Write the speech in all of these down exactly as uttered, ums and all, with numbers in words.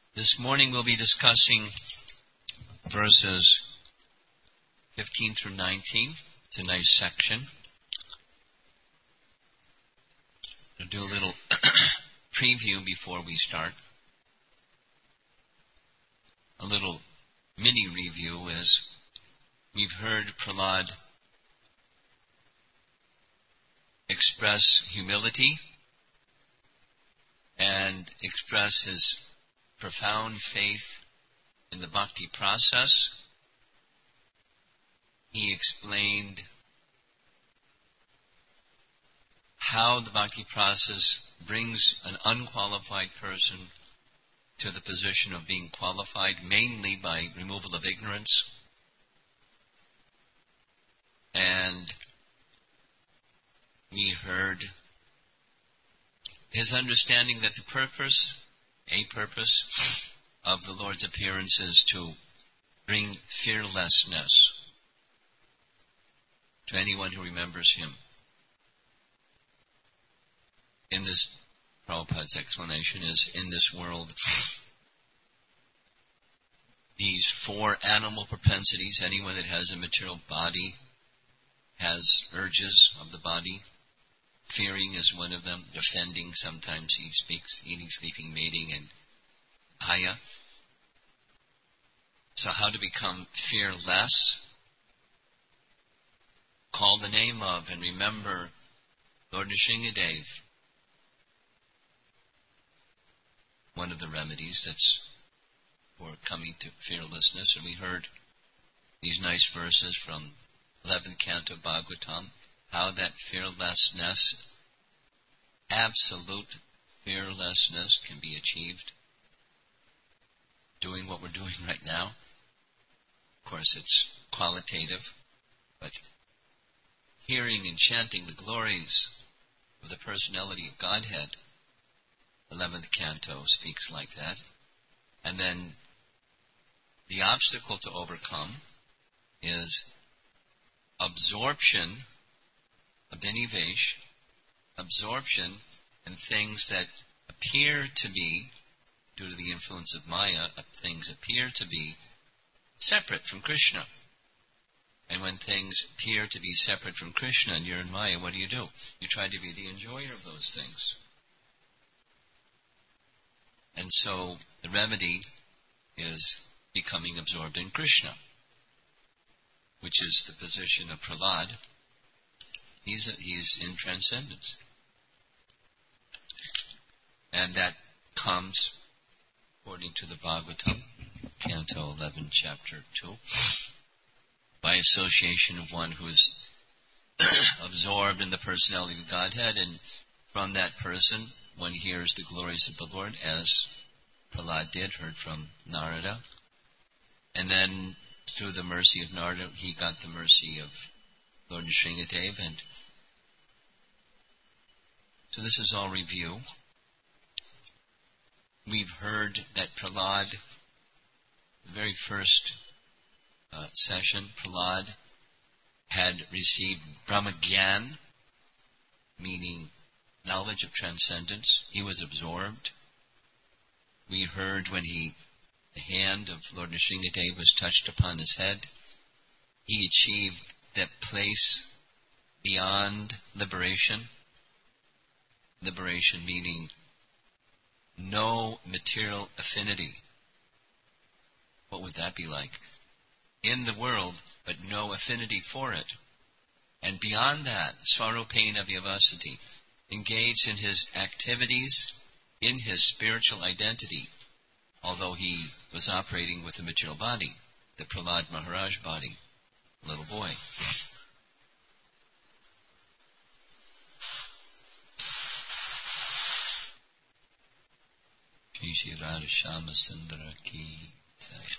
This morning we'll be discussing verses fifteen through nineteen. It's a nice section. I'll do a little preview before we start. A little mini review is we've heard Prahlad express humility and express his profound faith in the bhakti process. He explained how the bhakti process brings an unqualified person to the position of being qualified, mainly by removal of ignorance. And we heard his understanding that the purpose, a purpose of the Lord's appearance is to bring fearlessness to anyone who remembers him. In this, Prabhupada's explanation is, in this world, these four animal propensities, anyone that has a material body has urges of the body. Fearing is one of them. Defending, sometimes he speaks, eating, sleeping, mating, and bhaya. So how to become fearless? Call the name of and remember Lord Nrsingadev. One of the remedies that's for coming to fearlessness. And we heard these nice verses from eleventh canto Bhagavatam, how that fearlessness, absolute fearlessness, can be achieved doing what we're doing right now. Of course, it's qualitative, but hearing and chanting the glories of the personality of Godhead, eleventh canto speaks like that. And then the obstacle to overcome is absorption, abhinivesh, absorption in things that appear to be, due to the influence of Maya, things appear to be separate from Krishna. And when things appear to be separate from Krishna and you're in Maya, what do you do? You try to be the enjoyer of those things. And so the remedy is becoming absorbed in Krishna, which is the position of Prahlad. He's, a, he's in transcendence. And that comes, according to the Bhagavatam, Canto eleven, Chapter two, by association of one who is absorbed in the personality of Godhead, and from that person one hears the glories of the Lord, as Prahlad did, heard from Narada. And then through the mercy of Narada, he got the mercy of Lord Nrsingadev. And so this is all review. We've heard that Prahlad, the very first uh, session, Prahlad had received Brahmagyan, meaning knowledge of transcendence. He was absorbed. We heard when he, the hand of Lord Nrsingadev was touched upon his head, he achieved that place beyond liberation. Liberation meaning no material affinity. What would that be like? In the world, but no affinity for it. And beyond that, Swarupena Vyavasati, engaged in his activities in his spiritual identity, although he was operating with a material body, the Prahlad Maharaj body, little boy. Shri Shri Radha Shama Sundara Ki Jai.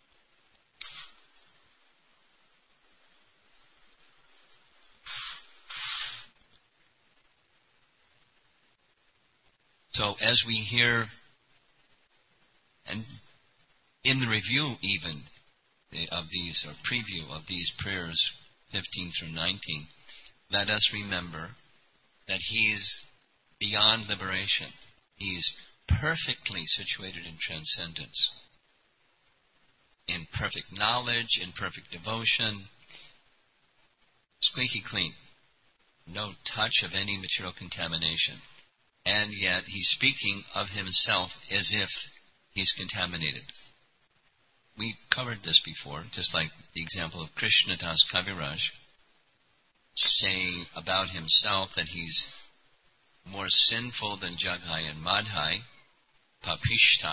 So as we hear, and in the review even of these, or preview of these prayers, fifteen through nineteen, let us remember that He is beyond liberation. He is perfectly situated in transcendence, in perfect knowledge, in perfect devotion, squeaky clean, no touch of any material contamination. And yet he's speaking of himself as if he's contaminated. We covered this before, just like the example of Krishnadas Kaviraj saying about himself that he's more sinful than Jaghai and Madhai, Papishta,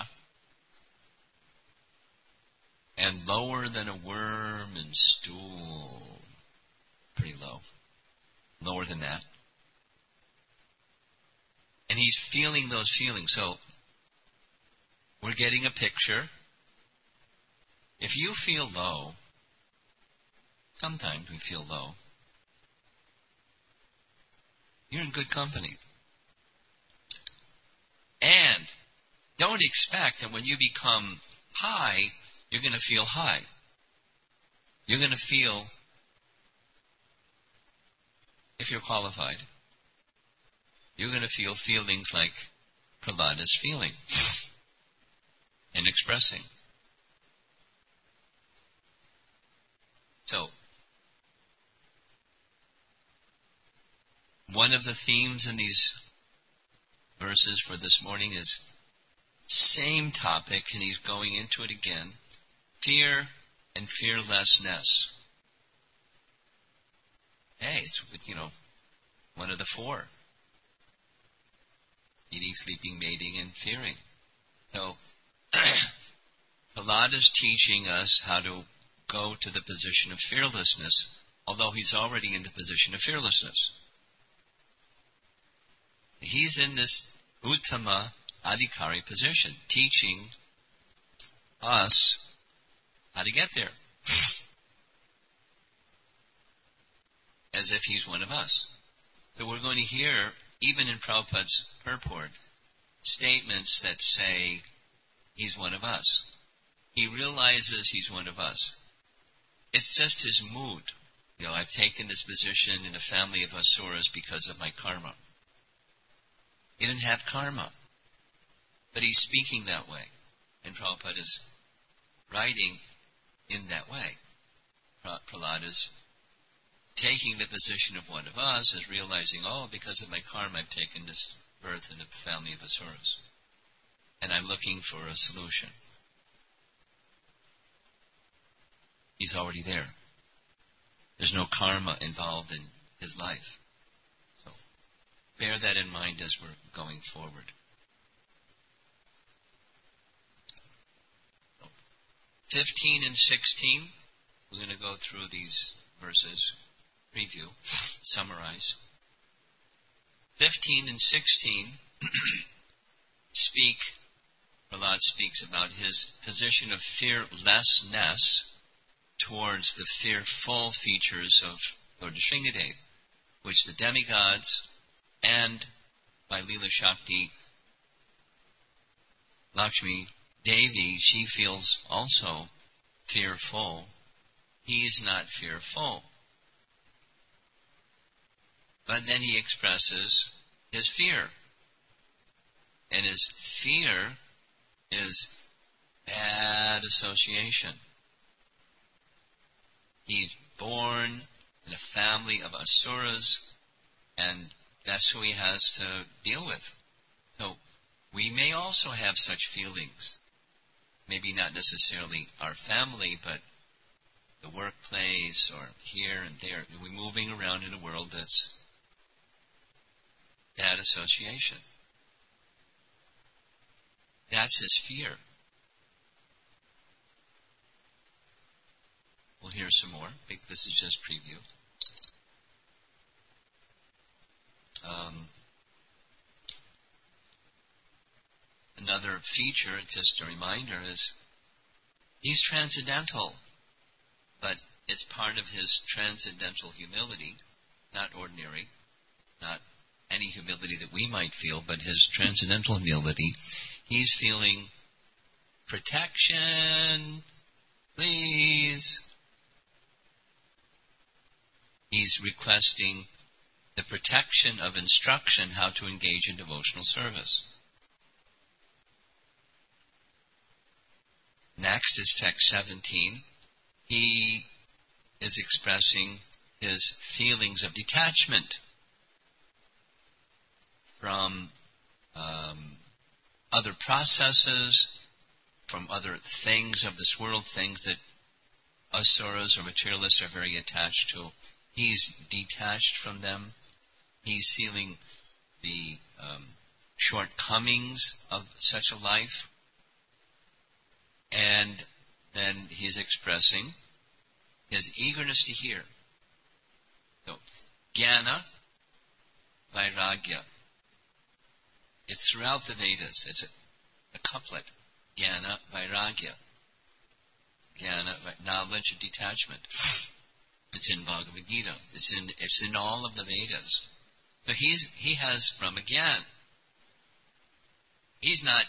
and lower than a worm in stool. Pretty low. Lower than that. And he's feeling those feelings. So, we're getting a picture. If you feel low, sometimes we feel low, you're in good company. And don't expect that when you become high, you're going to feel high. You're going to feel, if you're qualified, you're going to feel feelings like Prahlad is feeling and expressing. So, one of the themes in these verses for this morning is same topic, and he's going into it again. Fear and fearlessness. Hey, it's, you know, one of the four. Eating, sleeping, mating, and fearing. So, Prahlad is teaching us how to go to the position of fearlessness, although he's already in the position of fearlessness. He's in this Uttama Adhikari position, teaching us how to get there. As if he's one of us. So we're going to hear, even in Prabhupada's purport, statements that say he's one of us. He realizes he's one of us. It's just his mood. You know, I've taken this position in a family of asuras because of my karma. He didn't have karma. But he's speaking that way. And Prabhupada is writing in that way. Prahlad is taking the position of one of us, is realizing, oh, because of my karma, I've taken this birth in a family of asuras. And I'm looking for a solution. He's already there. There's no karma involved in his life. So, bear that in mind as we're going forward. fifteen and sixteen, we're going to go through these verses, preview, summarize. fifteen and sixteen speak, Prahlad speaks about his position of fearlessness towards the fearful features of Lord Nrsimhadev, which the demigods and by Leela Shakti, Lakshmi Devi, she feels also fearful. He's not fearful. But then he expresses his fear. And his fear is bad association. He's born in a family of asuras, and that's who he has to deal with. So, we may also have such feelings. Maybe not necessarily our family, but the workplace or here and there. We're moving around in a world that's bad association. That's his fear. We'll hear some more. This is just preview. Um, another feature, just a reminder, is he's transcendental, but it's part of his transcendental humility, not ordinary, not any humility that we might feel, but his transcendental humility. He's feeling protection, please. He's requesting the protection of instruction how to engage in devotional service. Next is text seventeen. He is expressing his feelings of detachment from um, other processes, from other things of this world, things that asuras or materialists are very attached to. He's detached from them. He's feeling the um, shortcomings of such a life. And then he's expressing his eagerness to hear. So, jnana, vairagya. It's throughout the Vedas. It's a, a couplet. Jnana, vairagya. Jnana, knowledge and detachment. It's in Bhagavad Gita. It's in it's in all of the Vedas. So he's he has Brahmagyan. He's not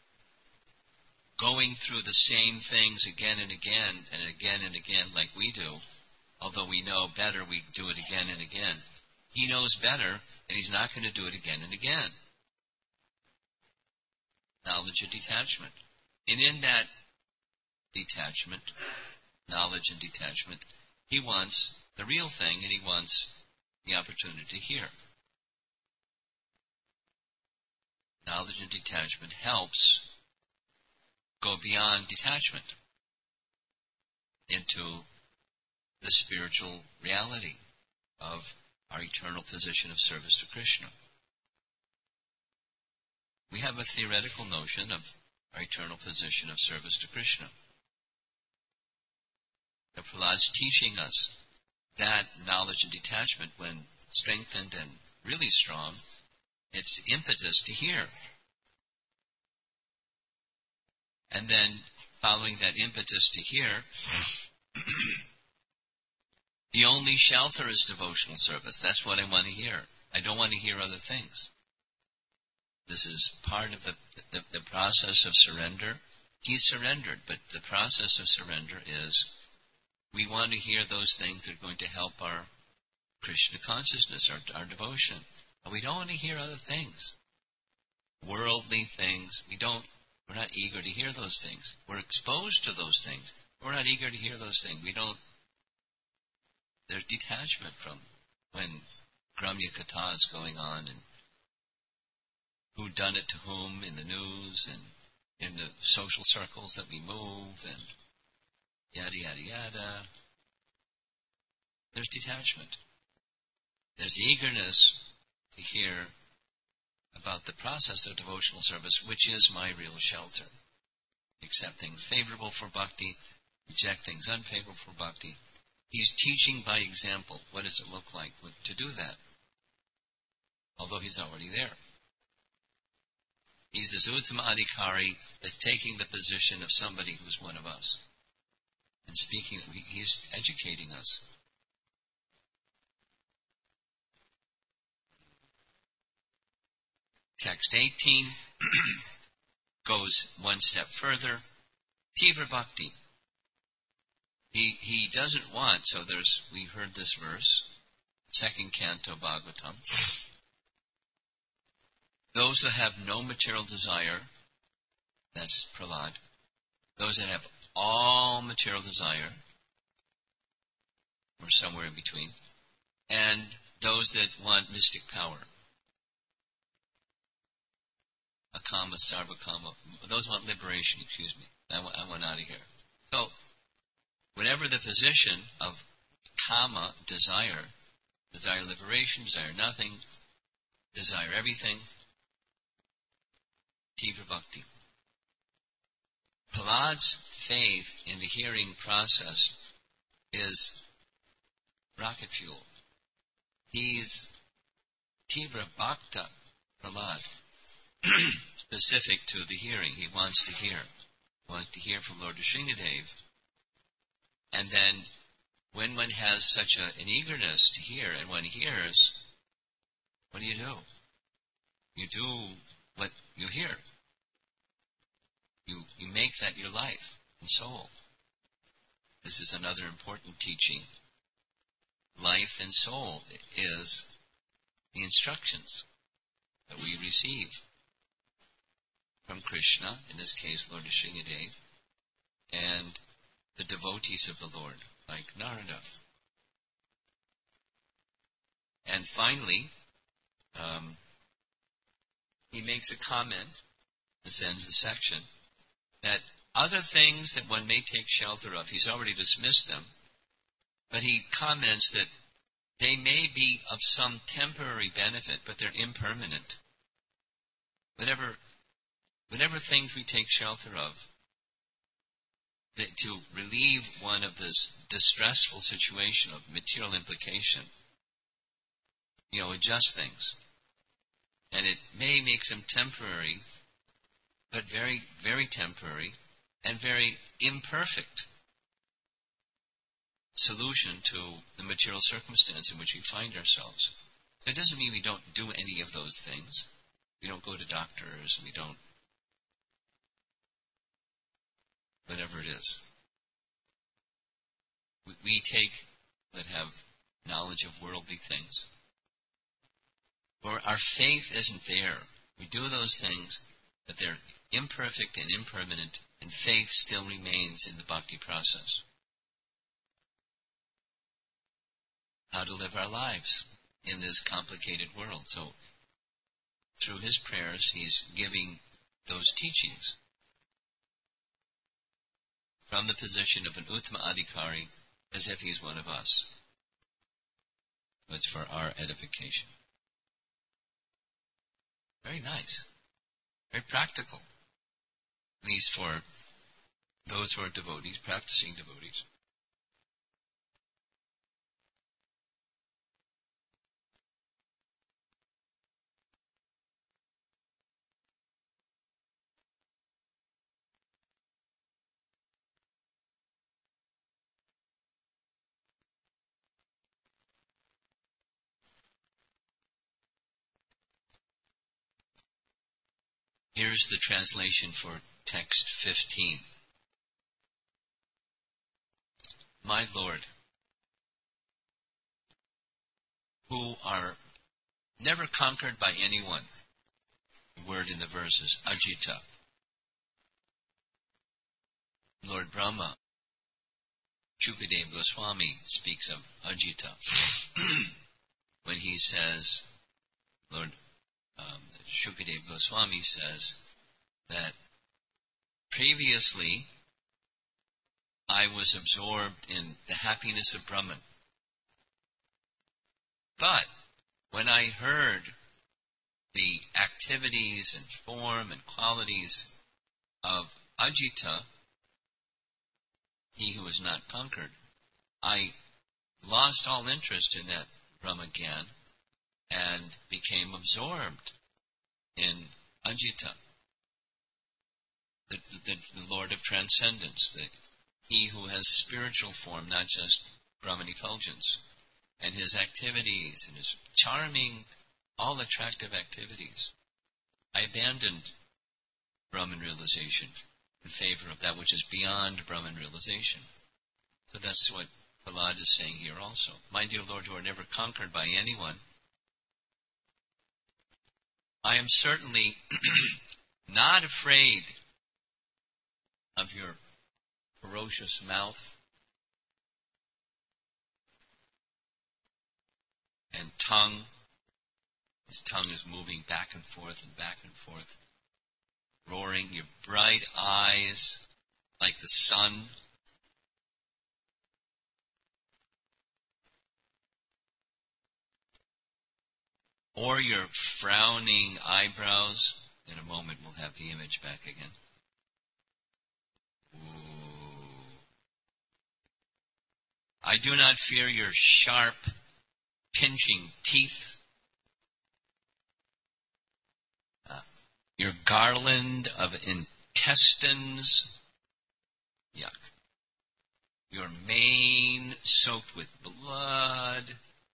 going through the same things again and again and again and again like we do. Although we know better, we do it again and again. He knows better, and he's not going to do it again and again. Knowledge and detachment. And in that detachment, knowledge and detachment, he wants the real thing, and he wants the opportunity to hear. Knowledge and detachment helps go beyond detachment into the spiritual reality of our eternal position of service to Krishna. We have a theoretical notion of our eternal position of service to Krishna. The Prahlad's teaching us that knowledge and detachment, when strengthened and really strong, it's impetus to hear. And then, following that impetus to hear, the only shelter is devotional service. That's what I want to hear. I don't want to hear other things. This is part of the, the, the process of surrender. He's surrendered, but the process of surrender is we want to hear those things that are going to help our Krishna consciousness, our, our devotion. But we don't want to hear other things. Worldly things. We don't, we're not eager to hear those things. We're exposed to those things. We're not eager to hear those things. We don't, there's detachment from when Gramya Katha is going on and who done it to whom in the news and in the social circles that we move and yada, yada, yada. There's detachment. There's eagerness to hear about the process of devotional service, which is my real shelter. Accept things favorable for bhakti, reject things unfavorable for bhakti. He's teaching by example. What does it look like to do that? Although he's already there. He's the Uttama Adhikari that's taking the position of somebody who's one of us. And speaking, he's educating us. Text eighteen goes one step further. Tivra Bhakti. He he doesn't want, so there's, we heard this verse, second canto Bhagavatam. Those who have no material desire, that's Prahlad. Those that have all material desire, or somewhere in between, and those that want mystic power. Akama, Sarvakama, those want liberation, excuse me. I want, I want out of here. So, whatever the position of kama, desire, desire liberation, desire nothing, desire everything, Tivra Bhakti. Prahlad's faith in the hearing process is rocket fuel. He's Tivra Bhakta Prahlad, specific to the hearing. He wants to hear. He wants to hear from Lord Nrsingadev. And then, when one has such a, an eagerness to hear, and one hears, what do you do? You do what you hear. You, you make that your life and soul. This is another important teaching. Life and soul is the instructions that we receive from Krishna, in this case Lord Nrsingadev, and the devotees of the Lord, like Narada. And finally, um, he makes a comment, this ends the section, that other things that one may take shelter of, he's already dismissed them, but he comments that they may be of some temporary benefit, but they're impermanent. Whatever, whatever things we take shelter of, that to relieve one of this distressful situation of material implication, you know, adjust things. And it may make them temporary, but very, very temporary and very imperfect solution to the material circumstance in which we find ourselves. So it doesn't mean we don't do any of those things. We don't go to doctors, and we don't, whatever it is. We, we take, that have knowledge of worldly things. Or our faith isn't there. We do those things, but they're imperfect and impermanent, and faith still remains in the bhakti process. How to live our lives in this complicated world. So, through his prayers, he's giving those teachings from the position of an Uttama Adhikari, as if he's one of us. It's for our edification. Very nice. Very practical. At least for those who are devotees, practicing devotees. Here's the translation for text fifteen. My Lord, who are never conquered by anyone, the word in the verse is Ajita. Lord Brahma, Shukadeva Goswami speaks of Ajita when he says, Lord um, Shukadeva Goswami says that previously I was absorbed in the happiness of Brahman. But when I heard the activities and form and qualities of Ajita, he who is not conquered, I lost all interest in that Brahmagyan and became absorbed in Ajita, the, the, the Lord of Transcendence, the, he who has spiritual form, not just Brahman effulgence, and his activities and his charming, all attractive activities. I abandoned Brahman realization in favor of that which is beyond Brahman realization. So that's what Prahlad is saying here also. My dear Lord, you are never conquered by anyone. I am certainly not afraid of your ferocious mouth and tongue. His tongue is moving back and forth and back and forth, roaring. Your bright eyes like the sun. Or your frowning eyebrows. In a moment we'll have the image back again. Ooh. I do not fear your sharp, pinching teeth. Uh, your garland of intestines. Yuck. Your mane soaked with blood.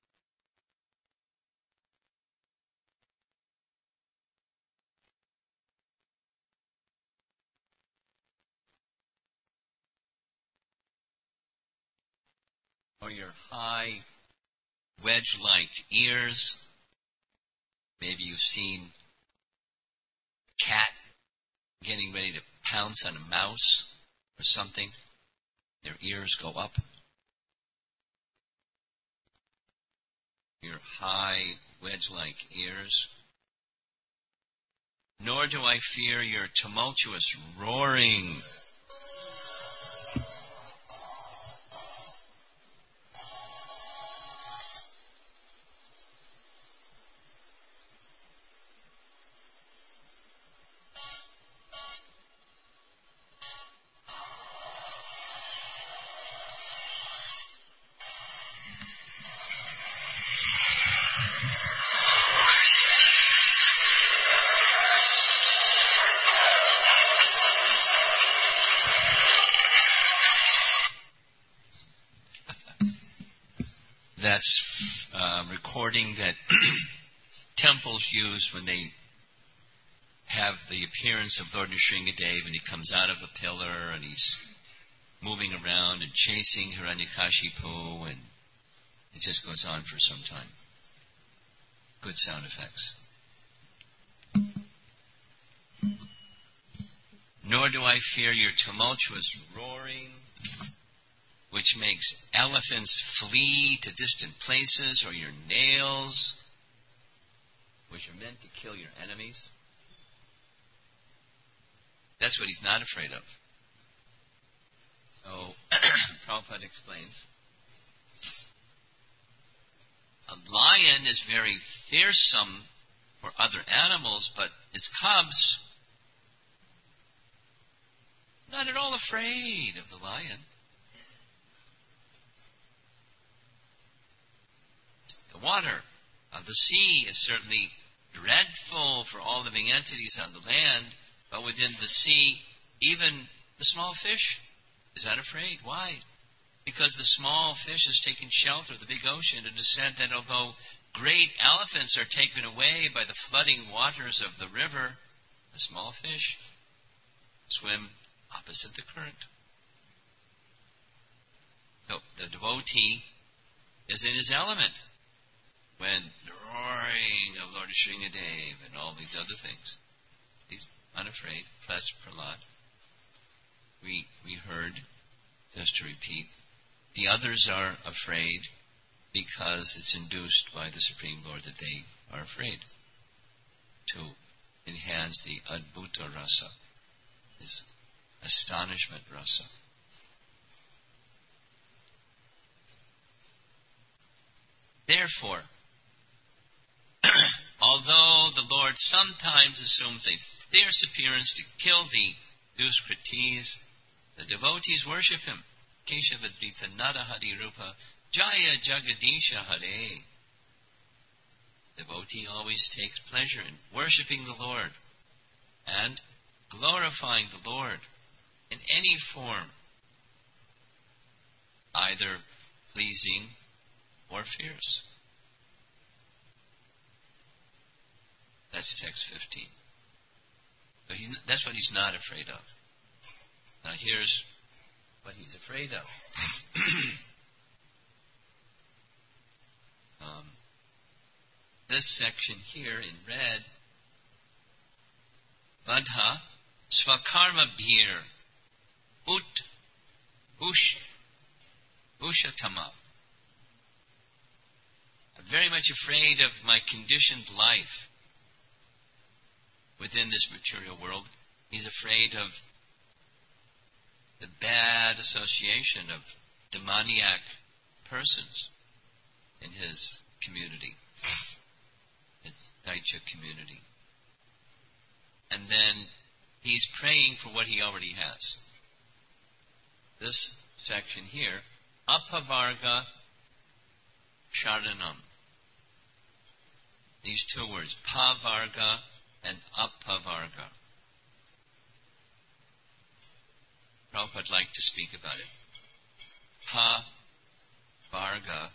Or your high, wedge-like ears. Maybe you've seen a cat getting ready to pounce on a mouse. or something. Their ears go up. Your high, wedge-like ears. Nor do I fear your tumultuous roaring. That's uh, recording that temples use when they have the appearance of Lord Nrsingadev, and he comes out of a pillar and he's moving around and chasing Hiranyakashipu, and it just goes on for some time. Good sound effects. Nor do I fear your tumultuous roaring, which makes elephants flee to distant places, or your nails, which are meant to kill your enemies. That's what he's not afraid of. So, Prabhupada explains, a lion is very fearsome for other animals, but its cubs, not at all afraid of the lion. The water of the sea is certainly dreadful for all living entities on the land, but within the sea, even the small fish is not afraid. Why? Because the small fish has taken shelter of the big ocean. It is said that although great elephants are taken away by the flooding waters of the river, the small fish swim opposite the current. So the devotee is in his element when the roaring of Lord Nrsingadev and all these other things. He's unafraid. Plus Prahlad. We we heard, just to repeat, the others are afraid because it's induced by the Supreme Lord that they are afraid, to enhance the Adbhuta Rasa, this astonishment Rasa. Therefore, although the Lord sometimes assumes a fierce appearance to kill the Duskritis, the devotees worship him. Keshavadrita Nada Hari Rupa Jaya Jagadisha Hare. Devotee always takes pleasure in worshiping the Lord and glorifying the Lord in any form, either pleasing or fierce. That's text fifteen. So he, that's what he's not afraid of. Now here's what he's afraid of. um, this section here in red, Vadha Svakarma Bhir Ut Ush Ushatama. I'm very much afraid of my conditioned life within this material world. He's afraid of the bad association of demoniac persons in his community, the Daitya community. And then he's praying for what he already has. This section here, Apavarga Sharanam. These two words, Pavarga and Apavarga. Prabhupada would like to speak about it. Pa-varga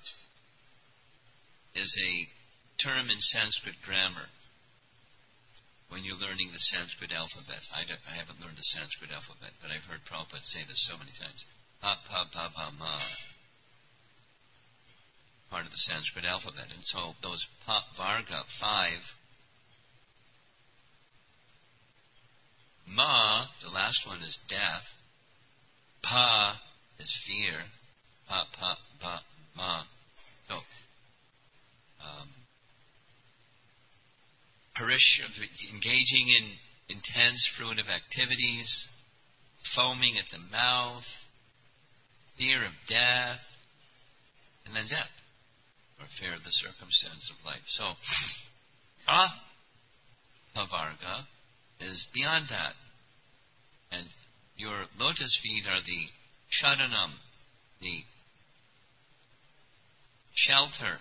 is a term in Sanskrit grammar when you're learning the Sanskrit alphabet. I, I haven't learned the Sanskrit alphabet, but I've heard Prabhupada say this so many times. Pa-pa-pa-pa-ma. Part of the Sanskrit alphabet. And so those pa-varga, five. Ma, the last one is death. Pa is fear. Pa, pa, pa, ma. So, um, Harish, engaging in intense fruitive activities, foaming at the mouth, fear of death, and then death, or fear of the circumstance of life. So, apavarga is beyond that. And your lotus feet are the sharanam, the shelter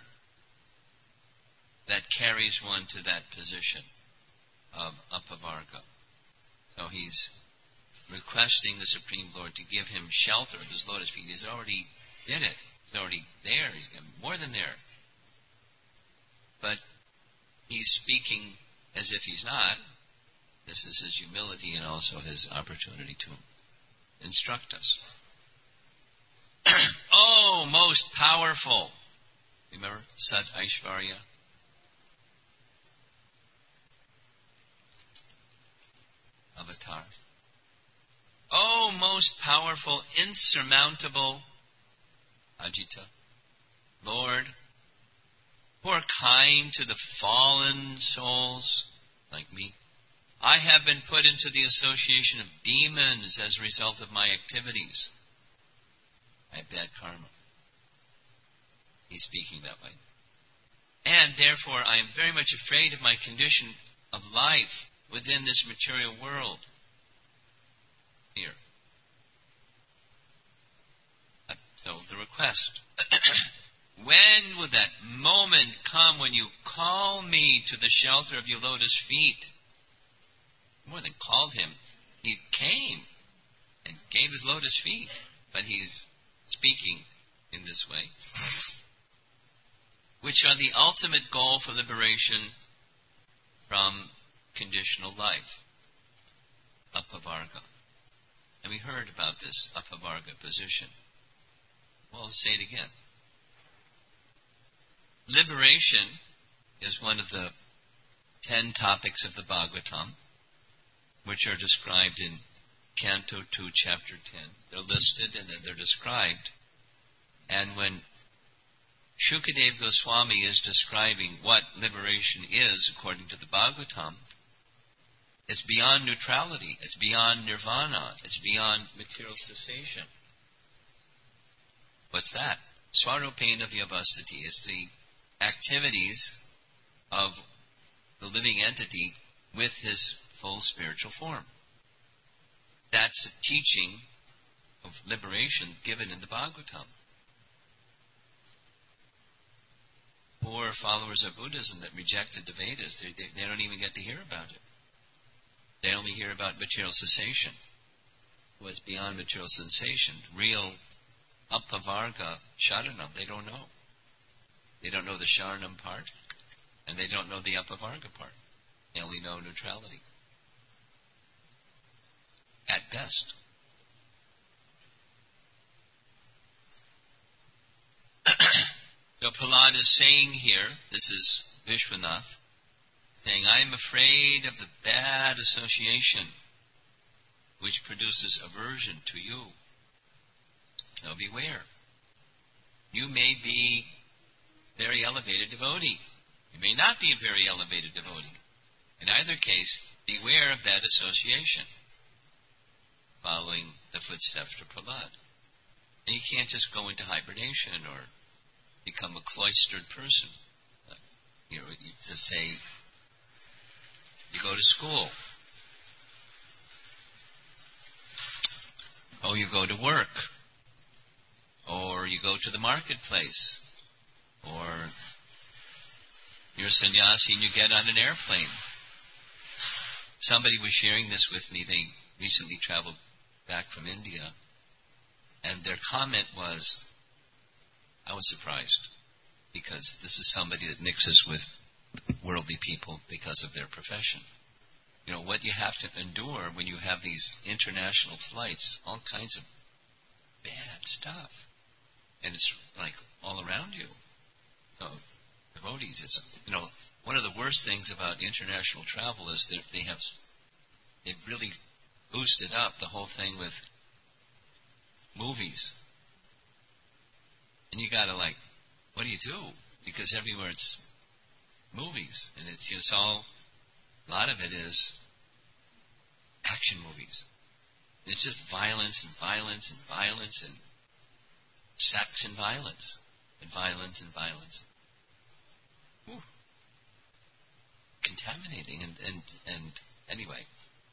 that carries one to that position of apavarga. So he's requesting the Supreme Lord to give him shelter of his lotus feet. He's already did it. He's already there. He's more than there. But he's speaking as if he's not. This is his humility and also his opportunity to instruct us. Oh, most powerful. Remember Sat Aishvarya? Avatar. Oh, most powerful, insurmountable Ajita, Lord, who are kind to the fallen souls like me. I have been put into the association of demons as a result of my activities. I have bad karma. He's speaking that way. And therefore I am very much afraid of my condition of life within this material world. Here. So the request. When will that moment come when you call me to the shelter of your lotus feet? More than called him, he came and gave his lotus feet. But he's speaking in this way. Which are the ultimate goal for liberation from conditional life. Apavarga. And we heard about this apavarga position. Well, let's say it again. Liberation is one of the ten topics of the Bhagavatam, which are described in Canto two, Chapter ten. They're listed and then they're described. And when Shukadeva Goswami is describing what liberation is according to the Bhagavatam, it's beyond neutrality, it's beyond nirvana, it's beyond material cessation. What's that? Swarupena Vyavastati is the activities of the living entity with his full spiritual form. That's the teaching of liberation given in the Bhagavatam. Poor followers of Buddhism that rejected the Vedas, they, they, they don't even get to hear about it. They only hear about material cessation. What's beyond material sensation, real apavarga sharanam, they don't know. They don't know the sharanam part, and they don't know the apavarga part. They only know neutrality. At best. So Prahlad is saying here, this is Vishwanath, saying, I am afraid of the bad association which produces aversion to you. Now beware. You may be a very elevated devotee. You may not be a very elevated devotee. In either case, beware of bad association, following the footsteps of Prahlad. And you can't just go into hibernation or become a cloistered person. You know, you just say, you go to school. Or you go to work. Or you go to the marketplace. Or you're a sannyasi and you get on an airplane. Somebody was sharing this with me. They recently traveled back from India. And their comment was, I was surprised, because this is somebody that mixes with worldly people because of their profession. You know, what you have to endure when you have these international flights, all kinds of bad stuff. And it's like all around you. So, devotees, it's, you know, one of the worst things about international travel is that they have, they've really boosted up the whole thing with movies. And you gotta like, what do you do? Because everywhere it's movies. And it's, you know, it's all, a lot of it is action movies. And it's just violence and violence and violence and sex and violence. And violence and violence. Whew. Contaminating. And, and, and anyway.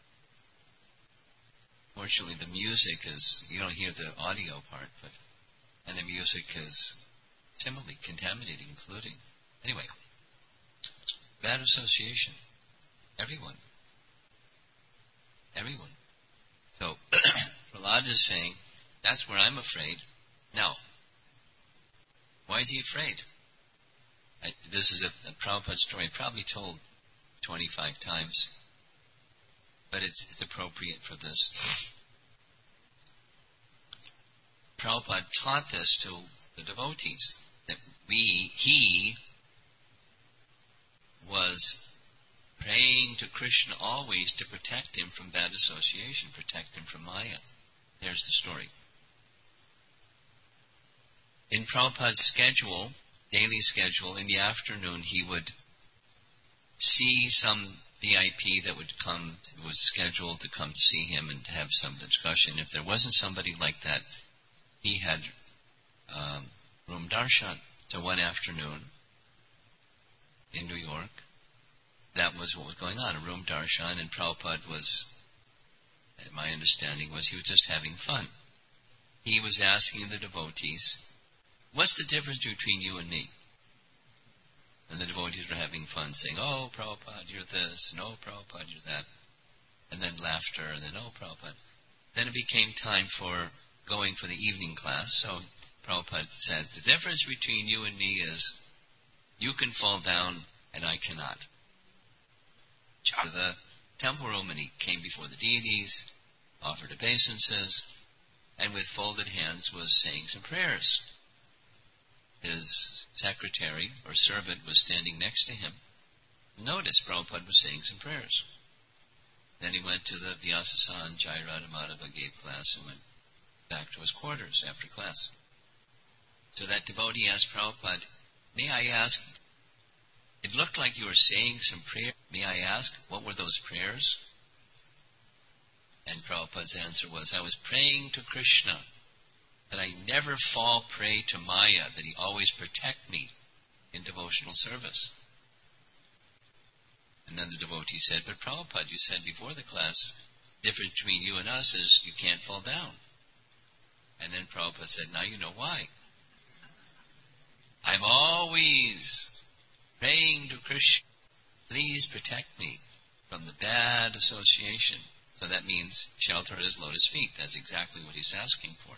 Fortunately, the music is, you don't hear the audio part, but, and the music is similarly contaminating and polluting. Anyway, bad association. Everyone. Everyone. So, Prahlad is saying, that's where I'm afraid. Now, why is he afraid? I, this is a, a Prabhupada story, probably told twenty-five times, but it's, it's appropriate for this. Prabhupada taught this to the devotees, that we, he was praying to Krishna always to protect him from bad association, protect him from Maya. There's the story. In Prabhupada's schedule, daily schedule, in the afternoon he would see some V I P that would come, was scheduled to come to see him and have some discussion. If there wasn't somebody like that, he had um, room darshan. So one afternoon in New York, that was what was going on, a room darshan, and Prabhupada was, my understanding was, he was just having fun. He was asking the devotees, what's the difference between you and me? And the devotees were having fun, saying, oh, Prabhupada, you're this, and oh, Prabhupada, you're that. And then laughter, and then, oh, Prabhupada. Then it became time for going for the evening class, so Prabhupada said, the difference between you and me is you can fall down and I cannot. To the temple room, and he came before the deities, offered obeisances, and with folded hands was saying some prayers. His secretary or servant was standing next to him. Notice Prabhupada was saying some prayers. Then he went to the Vyasasan Jai Radha Madhava gave class and went back to his quarters after class. So that devotee asked Prabhupada, may I ask, it looked like you were saying some prayer. May I ask, what were those prayers? And Prabhupada's answer was, I was praying to Krishna that I never fall prey to Maya, that he always protect me in devotional service. And then the devotee said, but Prabhupada, you said before the class, the difference between you and us is you can't fall down. And then Prabhupada said, now you know why. I'm always praying to Krishna, please protect me from the bad association. So that means shelter at his lotus feet. That's exactly what he's asking for.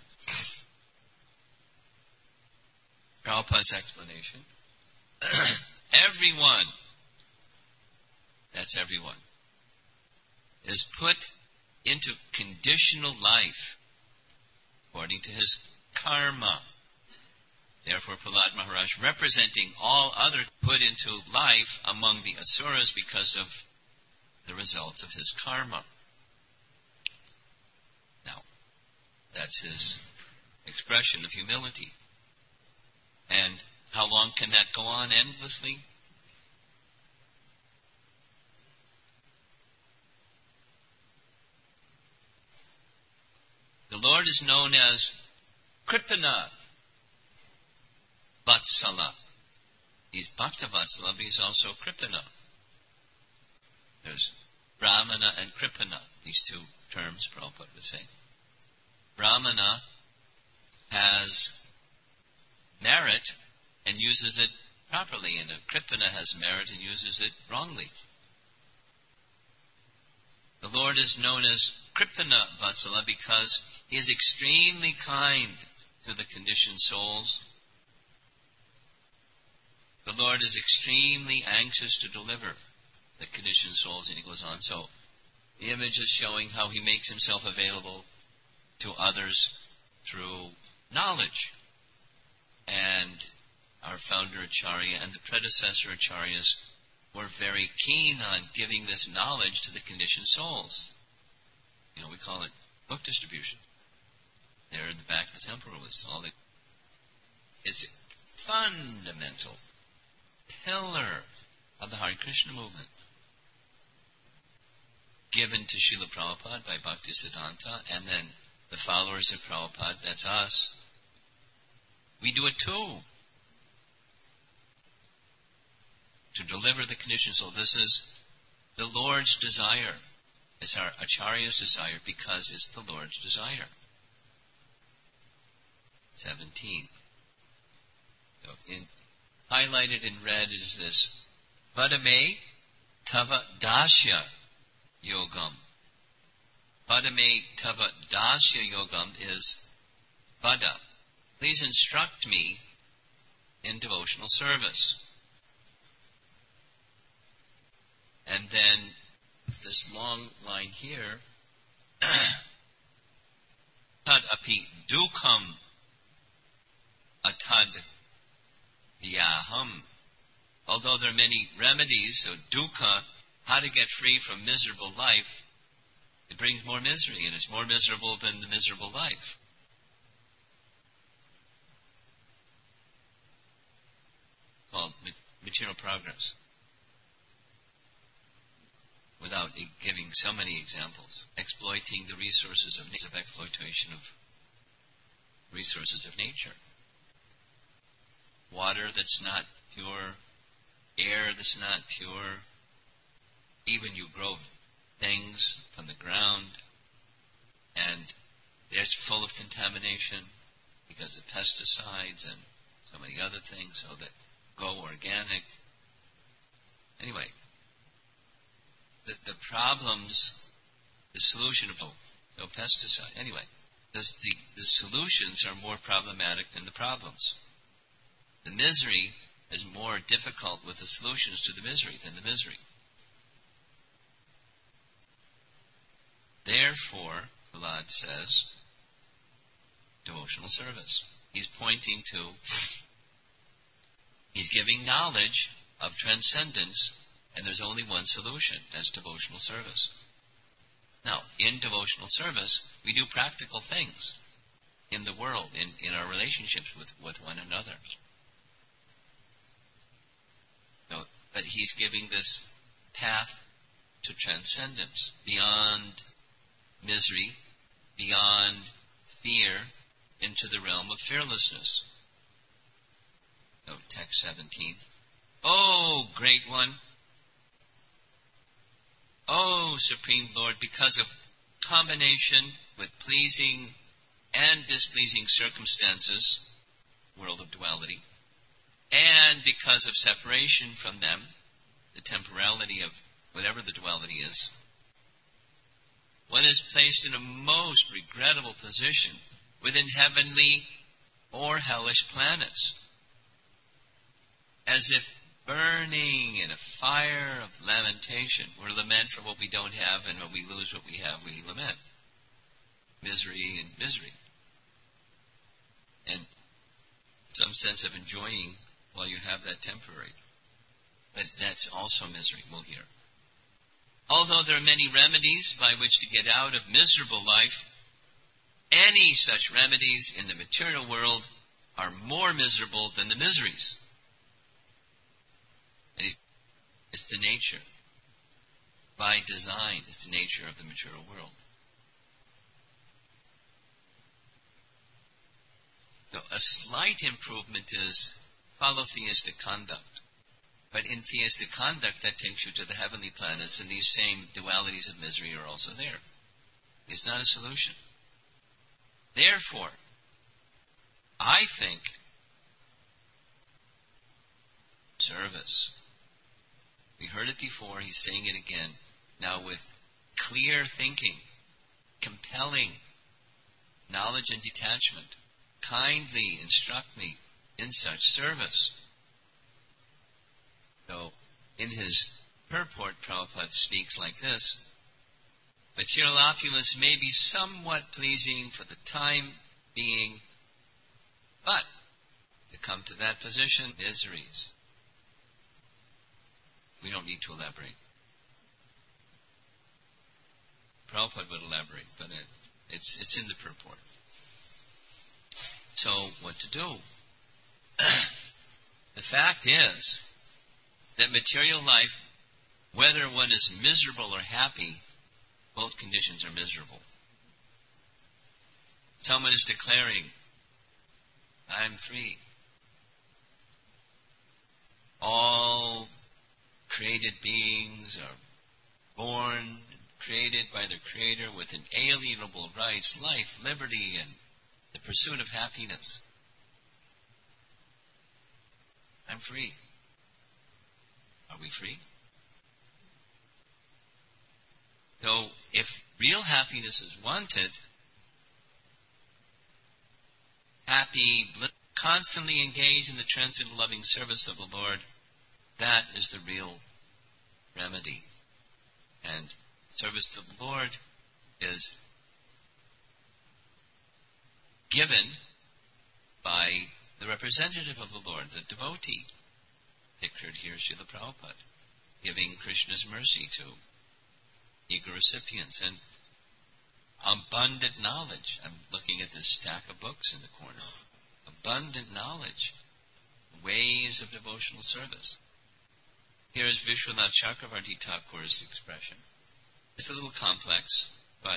Prabhupada's explanation. Everyone, that's everyone, is put into conditional life according to his karma. Therefore, Prahlad Maharaj, representing all others, put into life among the asuras because of the results of his karma. Now, that's his expression of humility. And how long can that go on endlessly? The Lord is known as Kripana Vatsala. He's Bhakta Vatsala, but he's also Kripana. There's Brahmana and Kripana, these two terms Prabhupada would say. Brahmana has merit and uses it properly, and a Kripana has merit and uses it wrongly. The Lord is known as Kripana Vatsala because he is extremely kind to the conditioned souls. The Lord is extremely anxious to deliver the conditioned souls, and he goes on. So the image is showing how he makes himself available to others through knowledge. And our founder Acharya and the predecessor Acharyas were very keen on giving this knowledge to the conditioned souls. You know, we call it book distribution. there in the back of the temple was all the, it's a fundamental pillar of the Hare Krishna movement, given to Srila Prabhupada by Bhaktisiddhanta, and then the followers of Prabhupada, that's us. We do it too. To deliver the conditions. So this is the Lord's desire. It's our Acharya's desire because it's the Lord's desire. seventeen. So in, highlighted in red is this. Vadame tava dasya yogam. Vadame tava dasya yogam is Vada. Please instruct me in devotional service. And then this long line here, tad api dukham atad vyaham. Although there are many remedies, so dukkha, how to get free from miserable life, it brings more misery, and it's more miserable than the miserable life. Called material progress. Without giving so many examples, exploiting the resources of nature, of exploitation of resources of nature. Water that's not pure, air that's not pure, even you grow things from the ground, and it's full of contamination because of pesticides and so many other things, so that go organic. Anyway, the, the problems, the solution of no pesticide. Anyway, this, the, the solutions are more problematic than the problems. The misery is more difficult with the solutions to the misery than the misery. Therefore, Prahlad says, devotional service. He's pointing to, he's giving knowledge of transcendence, and there's only one solution, that's devotional service. Now, in devotional service, we do practical things in the world, in, in our relationships with, with one another. So, but he's giving this path to transcendence, beyond misery, beyond fear, into the realm of fearlessness. So, text seventeen. Oh, great one! Oh, Supreme Lord, because of combination with pleasing and displeasing circumstances, world of duality, and because of separation from them, the temporality of whatever the duality is, one is placed in a most regrettable position within heavenly or hellish planets, as if burning in a fire of lamentation. We lament for what we don't have, and when we lose what we have, we lament. Misery and misery. And some sense of enjoying while you have that temporary. But that's also misery, we'll hear. Although there are many remedies by which to get out of miserable life, any such remedies in the material world are more miserable than the miseries. It's the nature. By design, it's the nature of the material world. So a slight improvement is follow theistic conduct. But in theistic conduct, that takes you to the heavenly planets, and these same dualities of misery are also there. It's not a solution. Therefore, I think service. We heard it before, he's saying it again, now with clear thinking, compelling knowledge and detachment. Kindly instruct me in such service. So, in his purport, Prabhupada speaks like this: material opulence may be somewhat pleasing for the time being, but to come to that position, miseries. We don't need to elaborate. Prabhupada would elaborate, but it, it's it's in the purport. So, what to do? The fact is that material life, whether one is miserable or happy, both conditions are miserable. Someone is declaring, I'm free. All created beings are born, created by their Creator with inalienable rights, life, liberty, and the pursuit of happiness. I'm free. Are we free? So, if real happiness is wanted, happy, constantly engaged in the transcendental loving service of the Lord, that is the real remedy. And service to the Lord is given by the representative of the Lord, the devotee, pictured here, Srila Prabhupada, giving Krishna's mercy to eager recipients and abundant knowledge. I'm looking at this stack of books in the corner. Abundant knowledge, ways of devotional service. Here is Vishwanath Chakravarti Thakur's expression. It's a little complex, but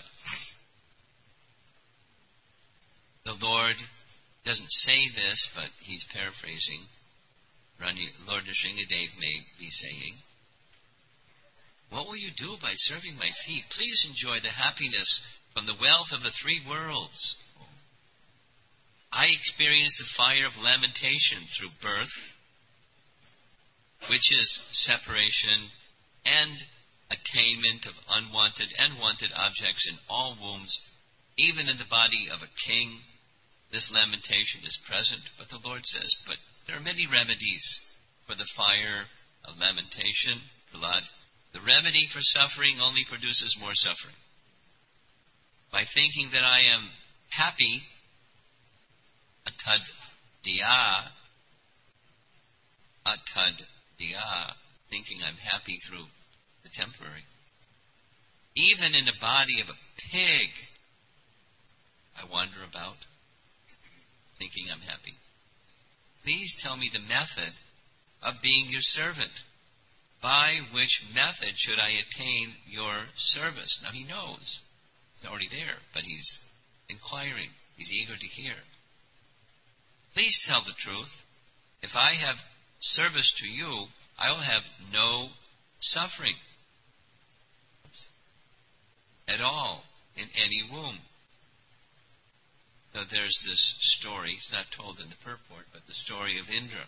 the Lord doesn't say this, but he's paraphrasing. Lord Nrsingadev may be saying, what will you do by serving my feet? Please enjoy the happiness from the wealth of the three worlds. I experienced the fire of lamentation through birth, which is separation and attainment of unwanted and wanted objects in all wombs, even in the body of a king. This lamentation is present, but the Lord says, but there are many remedies for the fire of lamentation. Prahlad, the remedy for suffering only produces more suffering. By thinking that I am happy, atad diya, atad diya, thinking I'm happy through the temporary. Even in the body of a pig, I wander about, thinking I'm happy. Please tell me the method of being your servant. By which method should I attain your service? Now he knows. It's already there, but he's inquiring. He's eager to hear. Please tell the truth. If I have service to you, I will have no suffering at all in any womb. So there's this story, it's not told in the purport, but the story of Indra.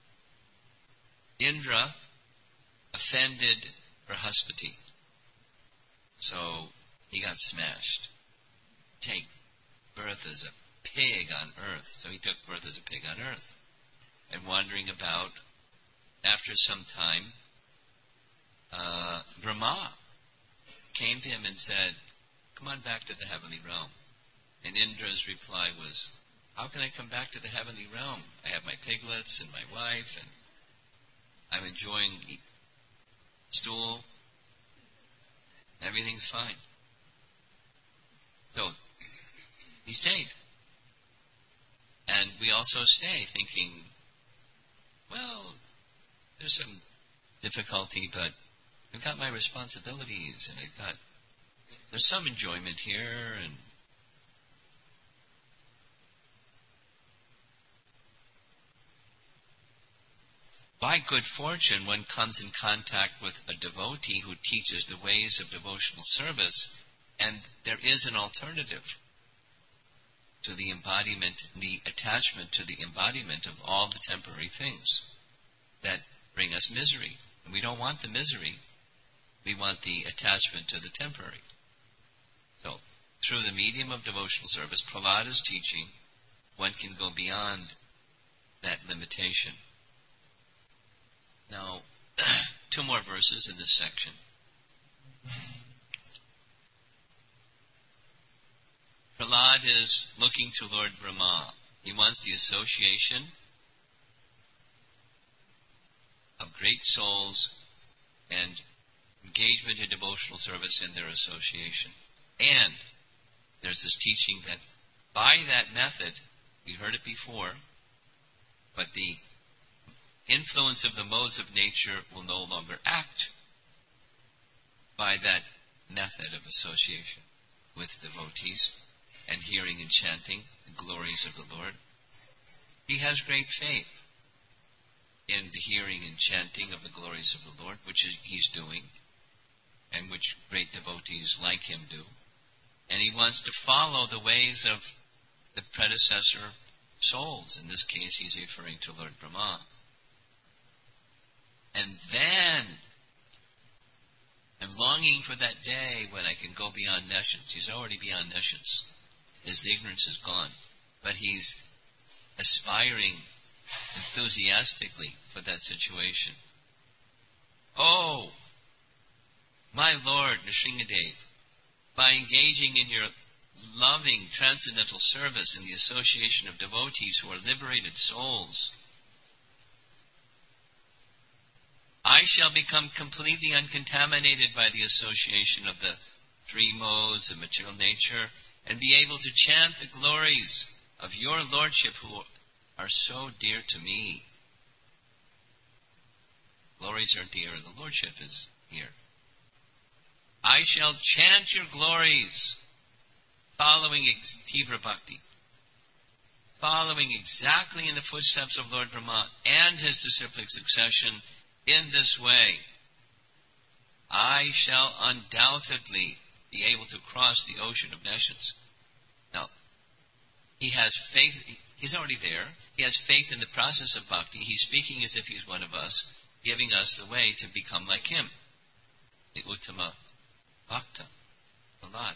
Indra offended Brihaspati. So he got smashed. Take birth as a pig on earth. So he took birth as a pig on earth. And wandering about, after some time, uh, Brahma came to him and said, come on back to the heavenly realm. And Indra's reply was, how can I come back to the heavenly realm? I have my piglets and my wife, and I'm enjoying stool. Everything's fine. So, he stayed. And we also stay thinking, well, there's some difficulty, but I've got my responsibilities, and I've got, there's some enjoyment here, and by good fortune, one comes in contact with a devotee who teaches the ways of devotional service, and there is an alternative to the embodiment, the attachment to the embodiment of all the temporary things that bring us misery. And we don't want the misery. We want the attachment to the temporary. So, through the medium of devotional service, Prahlad is teaching, one can go beyond that limitation. Now, two more verses in this section. Prahlad is looking to Lord Brahma. He wants the association of great souls and engagement in devotional service in their association. And there's this teaching that by that method, We heard it before, but the influence of the modes of nature will no longer act by that method of association with devotees and hearing and chanting the glories of the Lord. He has great faith in the hearing and chanting of the glories of the Lord, which he's doing, and which great devotees like him do. And he wants to follow the ways of the predecessor souls. In this case, he's referring to Lord Brahma. And then, I'm longing for that day when I can go beyond nescience. He's already beyond nescience. His ignorance is gone. But he's aspiring enthusiastically for that situation. Oh, my Lord, Nrsingadev, by engaging in your loving transcendental service in the association of devotees who are liberated souls, I shall become completely uncontaminated by the association of the three modes of material nature and be able to chant the glories of your Lordship who are so dear to me. Glories are dear, the Lordship is here. I shall chant your glories, following ex- Tivra Bhakti, following exactly in the footsteps of Lord Brahma and his disciplic succession. In this way, I shall undoubtedly be able to cross the ocean of nescience. Now, he has faith, he's already there. He has faith in the process of bhakti. He's speaking as if he's one of us, giving us the way to become like him. The Uttama Bhakta, Prahlad.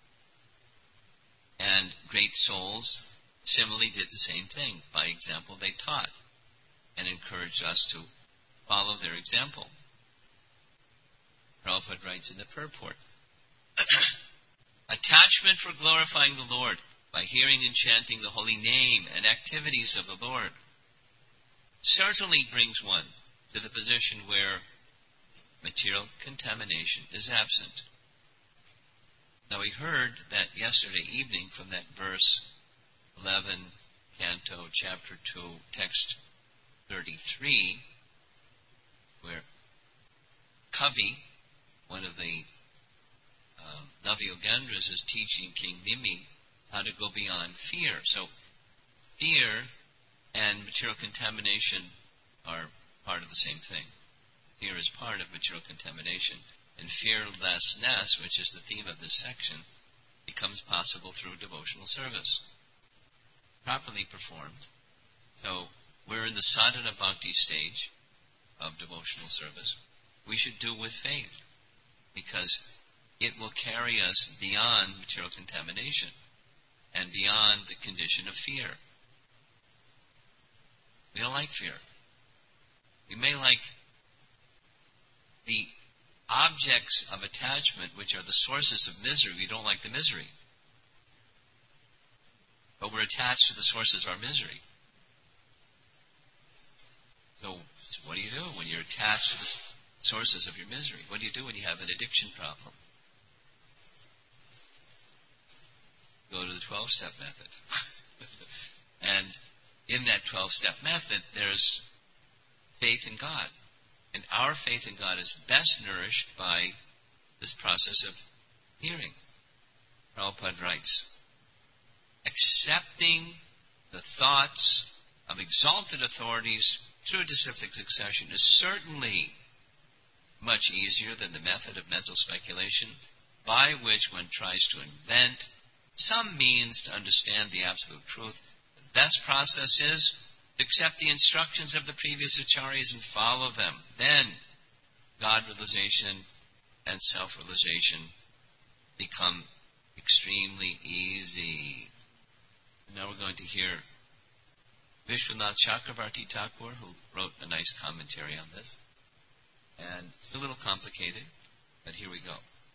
And great souls similarly did the same thing. By example, they taught and encouraged us to follow their example. Prabhupada writes in the purport, attachment for glorifying the Lord by hearing and chanting the holy name and activities of the Lord certainly brings one to the position where material contamination is absent. Now we heard that yesterday evening from that verse eleven, Canto, Chapter two, Text thirty-three, where Kavi, one of the uh, Navyogendras, is teaching King Nimi how to go beyond fear. So fear and material contamination are part of the same thing. Fear is part of material contamination. And fearlessness, which is the theme of this section, becomes possible through devotional service, properly performed. So we're in the sadhana bhakti stage of devotional service. We should do with faith, because it will carry us beyond material contamination and beyond the condition of fear. We don't like fear. We may like the objects of attachment, which are the sources of misery. We don't like the misery. But we're attached to the sources of our misery. So, so what do you do when you're attached to the sources of your misery? What do you do when you have an addiction problem? Go to the twelve-step method. And in that twelve-step method, there's faith in God. And our faith in God is best nourished by this process of hearing. Prabhupada writes, accepting the thoughts of exalted authorities through disciplic succession is certainly much easier than the method of mental speculation, by which one tries to invent some means to understand the absolute truth. The best process is to accept the instructions of the previous acharyas and follow them. Then, God realization and self-realization become extremely easy. Now we're going to hear Vishwanath Chakravarti Thakur, who wrote a nice commentary on this. And it's a little complicated, but here we go.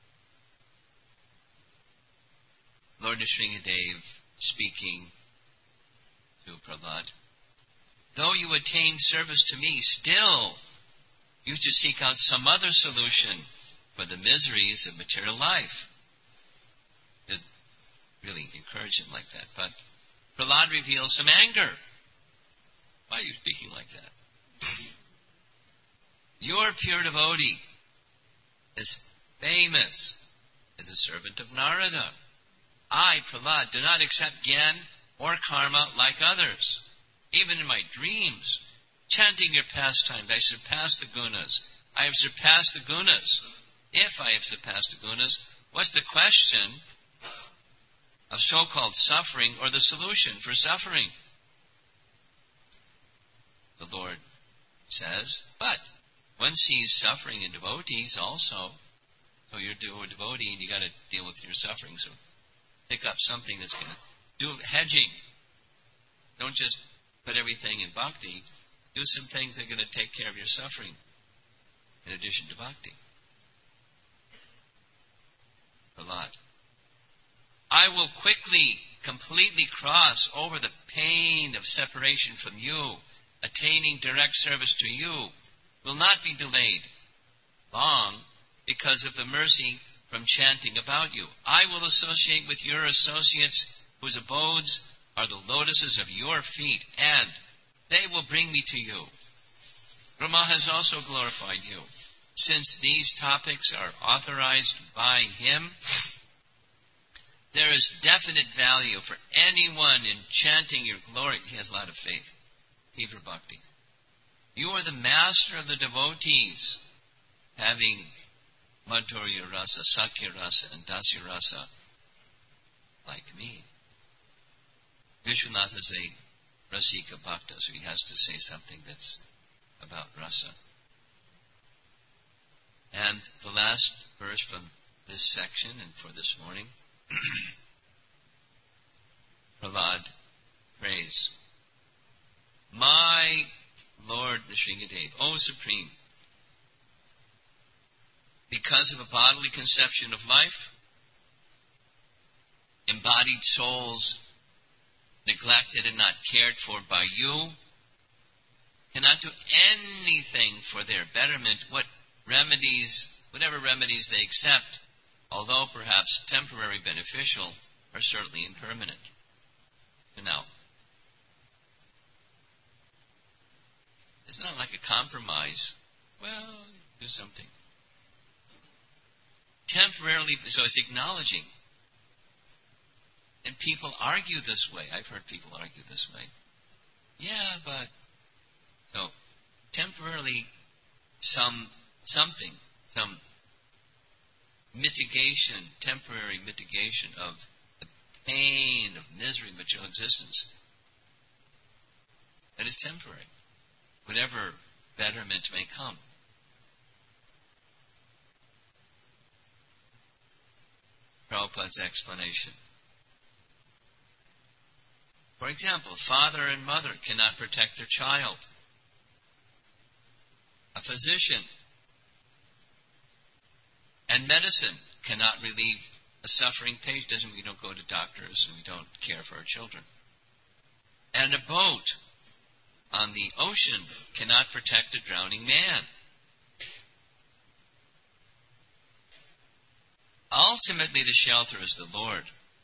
Lord Nrsingadev speaking to Prahlad. Though you attain service to me, still you should seek out some other solution for the miseries of material life. To really encourage him like that. But Prahlad reveals some anger. Why are you speaking like that? Your pure devotee is famous as a servant of Narada. I, Prahlad, do not accept gyan or karma like others. Even in my dreams, chanting your pastime, I surpass the gunas. I have surpassed the gunas. If I have surpassed the gunas, what's the question of so-called suffering or the solution for suffering? The Lord says, but one sees suffering in devotees also. So you're a devotee and you got to deal with your suffering. So pick up something that's going to do hedging. Don't just put everything in bhakti. Do some things that are going to take care of your suffering in addition to bhakti. Prahlad. I will quickly, completely cross over the pain of separation from you. Attaining direct service to you will not be delayed long because of the mercy from chanting about you. I will associate with your associates whose abodes are the lotuses of your feet, and they will bring me to you. Brahma has also glorified you. Since these topics are authorized by him, there is definite value for anyone in chanting your glory. He has a lot of faith. Tivra Bhakti. You are the master of the devotees, having Madhurya Rasa, Sakya Rasa, and Dasya Rasa, like me. Vishwanath is a Rasika Bhakta, so he has to say something that's about Rasa. And the last verse from this section and for this morning, Prahlad prays, my Lord Nrsingadev, O Supreme, because of a bodily conception of life, embodied souls neglected and not cared for by you cannot do anything for their betterment. What remedies, whatever remedies they accept, although perhaps temporary beneficial, are certainly impermanent. Now, it's not like a compromise. Well, do something. Temporarily, so it's acknowledging. And people argue this way. I've heard people argue this way. Yeah, but, so, temporarily, some, something, some mitigation, temporary mitigation of the pain of misery of material existence. That is temporary. Whatever betterment may come. Prabhupada's explanation. For example, father and mother cannot protect their child. A physician and medicine cannot relieve a suffering patient. Doesn't mean we don't go to doctors and we don't care for our children. And a boat on the ocean cannot protect a drowning man. Ultimately, the shelter is the Lord.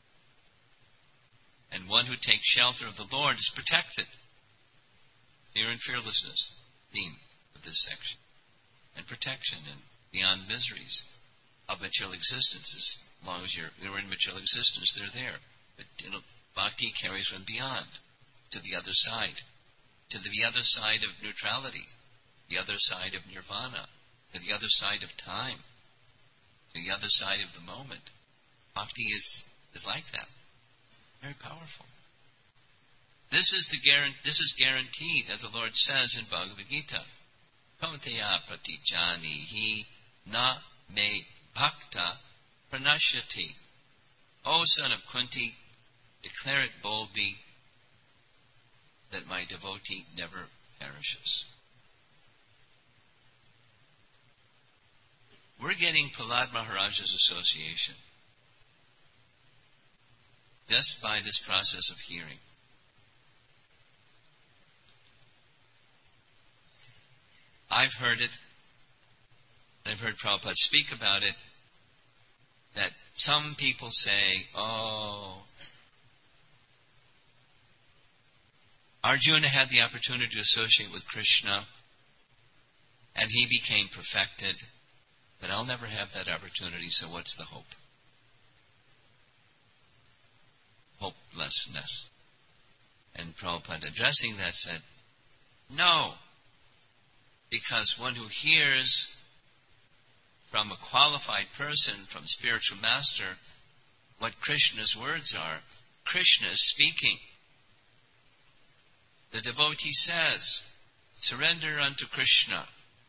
And one who takes shelter of the Lord is protected. Fear and fearlessness, theme of this section. And protection and beyond miseries of material existence. As long as you're, you're in material existence, they're there. But you know, bhakti carries one beyond, to the other side. To the other side of neutrality, the other side of nirvana, to the other side of time, to the other side of the moment. Bhakti is, is like that. Very powerful. This is the guarantee, this is guaranteed, as the Lord says in Bhagavad Gita. Kaunteya pratijani na me bhakta pranashyati. O son of Kunti, declare it boldly that my devotee never perishes. We're getting Prahlad Maharaja's association just by this process of hearing. I've heard it, I've heard Prabhupada speak about it, that some people say, oh, Arjuna had the opportunity to associate with Krishna, and he became perfected, but I'll never have that opportunity, so what's the hope? Hopelessness. And Prabhupada, addressing that, said, no, because one who hears from a qualified person, from spiritual master, what Krishna's words are, Krishna is speaking. The devotee says, surrender unto Krishna.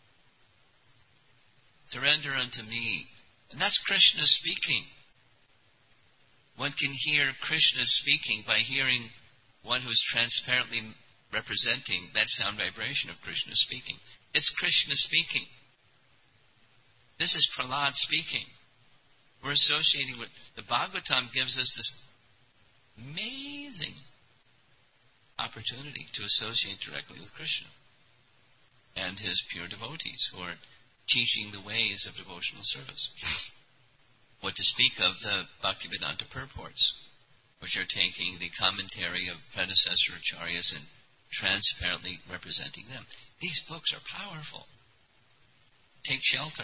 Surrender unto me. And that's Krishna speaking. One can hear Krishna speaking by hearing one who's transparently representing that sound vibration of Krishna speaking. It's Krishna speaking. This is Prahlad speaking. We're associating with... The Bhagavatam gives us this amazing opportunity to associate directly with Krishna and his pure devotees who are teaching the ways of devotional service. What to speak of the Bhaktivedanta purports, which are taking the commentary of predecessor acharyas and transparently representing them. These books are powerful. Take shelter.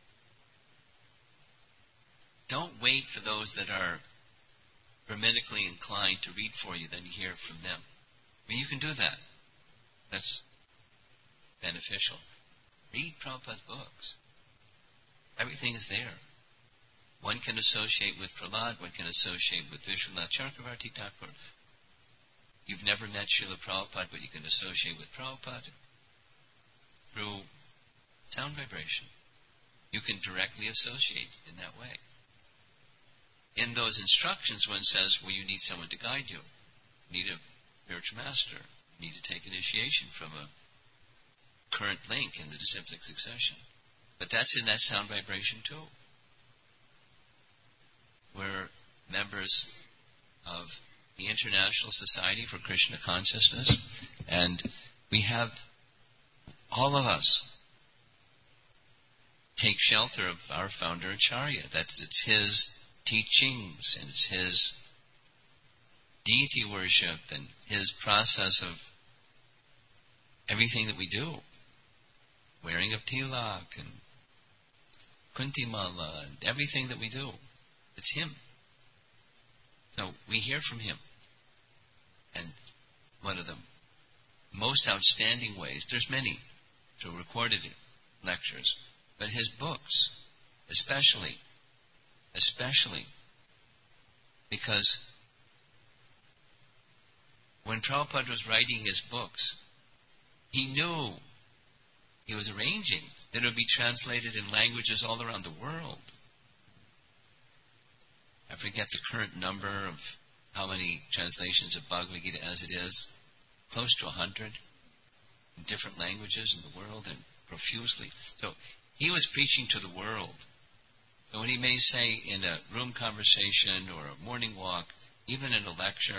Don't wait for those that are Brahminically inclined to read for you, then hear from them. I mean, you can do that. That's beneficial. Read Prabhupada's books. Everything is there. One can associate with Prahlad, one can associate with Vishwanath Chakravarti Thakur. You've never met Srila Prabhupada, but you can associate with Prabhupada through sound vibration. You can directly associate in that way. In those instructions, one says, well, you need someone to guide you. You need a spiritual master. You need to take initiation from a current link in the disciplic succession. But that's in that sound vibration too. We're members of the International Society for Krishna Consciousness, and we have, all of us, take shelter of our founder Acharya. That's it's his teachings, and it's his deity worship, and his process of everything that we do. Wearing of tilak, and kuntimala, and everything that we do. It's him. So we hear from him. And one of the most outstanding ways, there's many through recorded lectures, but his books, especially, especially, because when Prabhupada was writing his books, he knew he was arranging that it would be translated in languages all around the world. I forget the current number of how many translations of Bhagavad Gita as it is. Close to a hundred in different languages in the world and profusely. So he was preaching to the world. So when he may say in a room conversation or a morning walk, even in a lecture,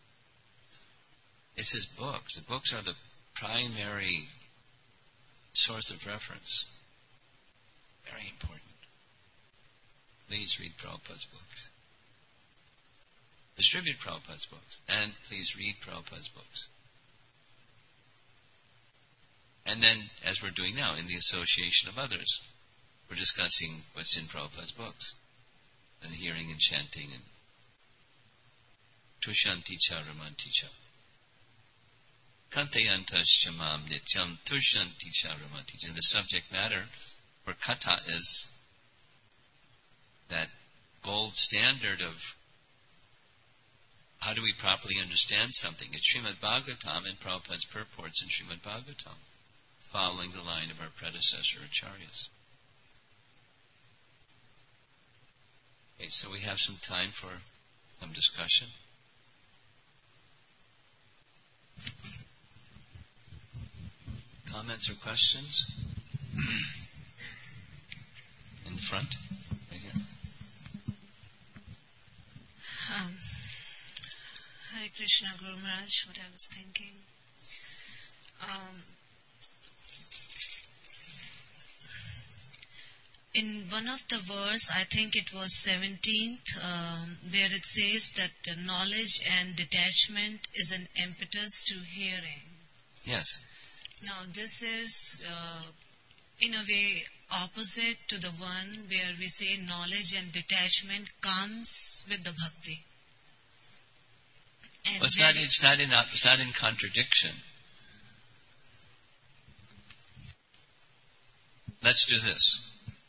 it's his books. The books are the primary source of reference. Very important. Please read Prabhupada's books. Distribute Prabhupada's books. And please read Prabhupada's books. And then, as we're doing now, in the association of others, we're discussing what's in Prabhupada's books. And hearing and chanting and Tushanti cha ramanti cha. Kantayantas shamam nityam tushanti cha ramanti cha. And the subject matter for kata is that gold standard of how do we properly understand something. It's Srimad Bhagavatam and Prabhupada's purports in Srimad Bhagavatam, following the line of our predecessor acharyas. Okay, so we have some time for some discussion. Comments or questions? In the front, right here. Um, Hare Krishna, Guru Maharaj, what I was thinking. Um, in one of the verse, I think it was seventeenth, um, where it says that uh, knowledge and detachment is an impetus to hearing. Yes. Now this is, uh, in a way, opposite to the one where we say knowledge and detachment comes with the bhakti. And Well, it's not. It's not in. It's not in contradiction. Let's do this.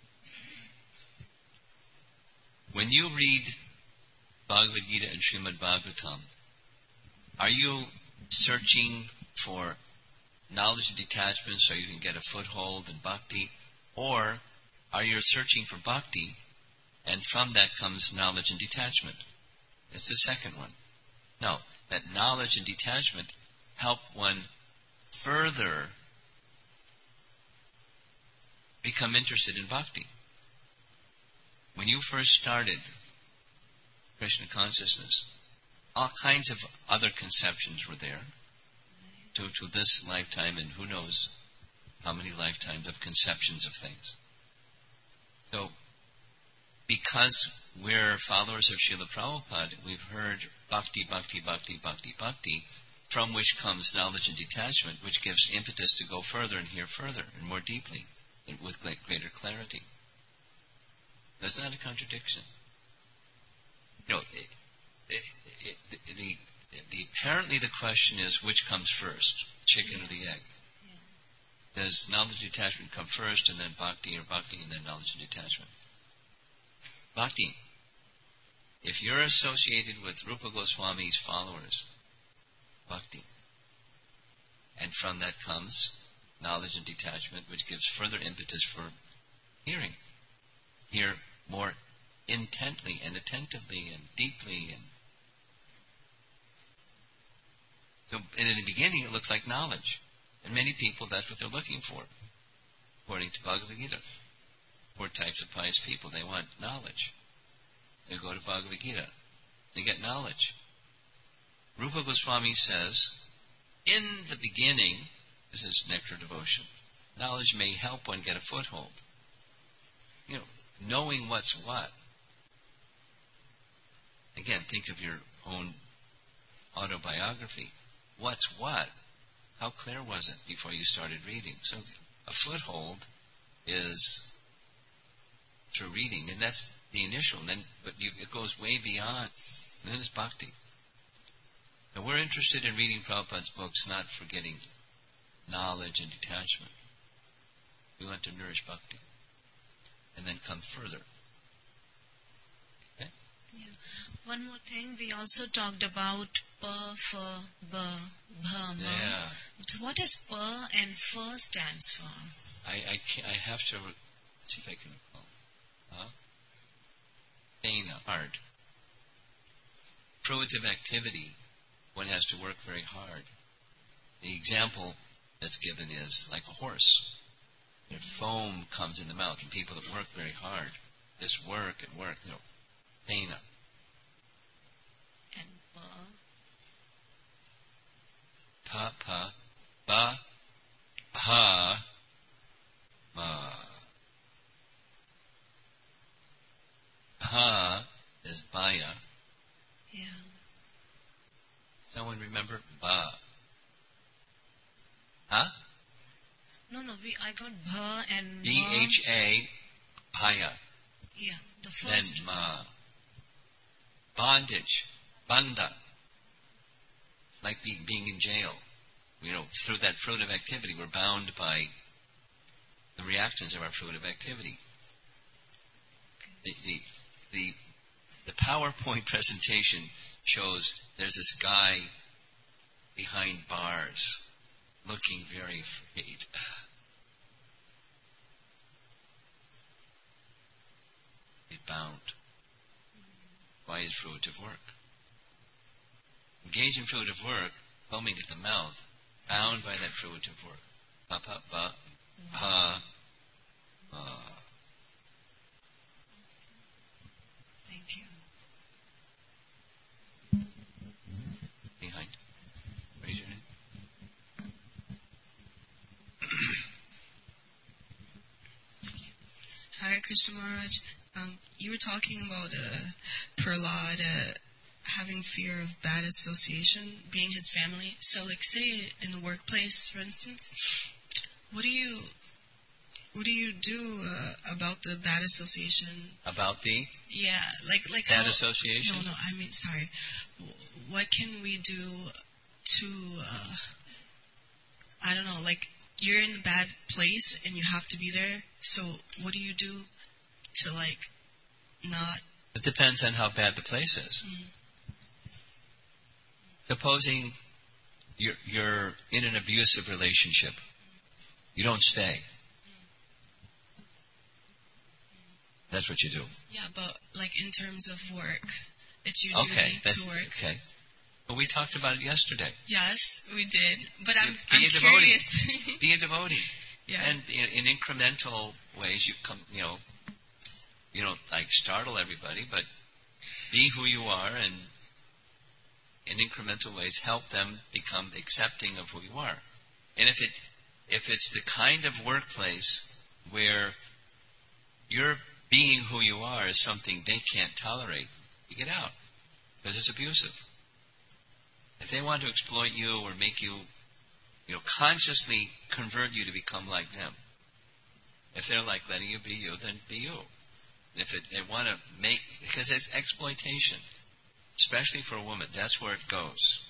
When you read Bhagavad Gita and Srimad Bhagavatam, are you searching for knowledge and detachment so you can get a foothold in bhakti, or are you searching for bhakti and from that comes knowledge and detachment? It's the second one. No, that knowledge and detachment help one further become interested in bhakti. When you first started Krishna consciousness, all kinds of other conceptions were there to, to this lifetime, and who knows how many lifetimes of conceptions of things. So, because we're followers of Srila Prabhupada, we've heard bhakti, bhakti, bhakti, bhakti, bhakti, from which comes knowledge and detachment, which gives impetus to go further and hear further and more deeply and with greater clarity. That's not a contradiction. You know, it, it, it, the, the, the, apparently the question is, which comes first, the chicken or the egg? Yeah. Does knowledge and detachment come first, and then bhakti, or bhakti and then knowledge and detachment? Bhakti. If you're associated with Rupa Goswami's followers, bhakti. And from that comes knowledge and detachment, which gives further impetus for hearing. Hear more intently and attentively and deeply. And so, and in the beginning, it looks like knowledge. And many people, that's what they're looking for, according to Bhagavad Gita. Four types of pious people. They want knowledge. They go to Bhagavad Gita. They get knowledge. Rupa Goswami says, in the beginning, this is nectar devotion, knowledge may help one get a foothold. You know, knowing what's what. Again, think of your own autobiography. What's what? How clear was it before you started reading? So a foothold is through reading, and that's the initial. And then, but you, it goes way beyond. And then it's bhakti. Now we're interested in reading Prabhupada's books not for getting knowledge and detachment. We want to nourish bhakti. And then come further. Okay? Yeah. One more thing, we also talked about pa, fa, ba, bha, ma. Yeah. So what is pa and fa stands for? I I, can't, I have to see if I can recall. Huh? Pain, hard. Fruitive activity, one has to work very hard. The example that's given is like a horse. You know, foam comes in the mouth, and people that work very hard, just work and work, you know, paina. And ba? Pa, pa, ba, ha, ma. Ha is baya. Yeah. Someone remember ba? Huh? No, no, we, I got bha and B H A, baya. Yeah, the first. Then ma. Bondage, banda. Like being, being in jail. You know, through that fruitive activity, we're bound by the reactions of our fruitive activity. The, the, the, the PowerPoint presentation shows there's this guy behind bars looking very afraid. He's bound by his fruitive work. Engage in fruitive work, foaming at the mouth, bound by that fruitive work. Pa, pa, ba, pa, ma. Thank you. Behind. Raise your hand. Hare Krishna Maharaj, um, you were talking about uh, Prahlad uh, having fear of bad association, being his family. So, like, say in the workplace, for instance, what do you what do you do uh, about the bad association? About the yeah, like like bad how, association? No, no, I mean, sorry. What can we do to uh, I don't know, like, you're in a bad place and you have to be there. So, what do you do to, like, not? It depends on how bad the place is. Mm-hmm. Supposing you're, you're in an abusive relationship, you don't stay. That's what you do. Yeah, but like in terms of work, it's your okay, duty to work. Okay. Well, we talked about it yesterday. Yes, we did. But I'm, be I'm a curious. devotee. Be a devotee. Yeah. And in, in incremental ways, you come, you know, you don't like startle everybody, but be who you are, and in incremental ways help them become accepting of who you are. And if it if it's the kind of workplace where you're being who you are is something they can't tolerate, you get out, because it's abusive. If they want to exploit you or make you, you know, consciously convert you to become like them, if they're like letting you be you, then be you. If it, they want to make, because it's exploitation, especially for a woman, that's where it goes.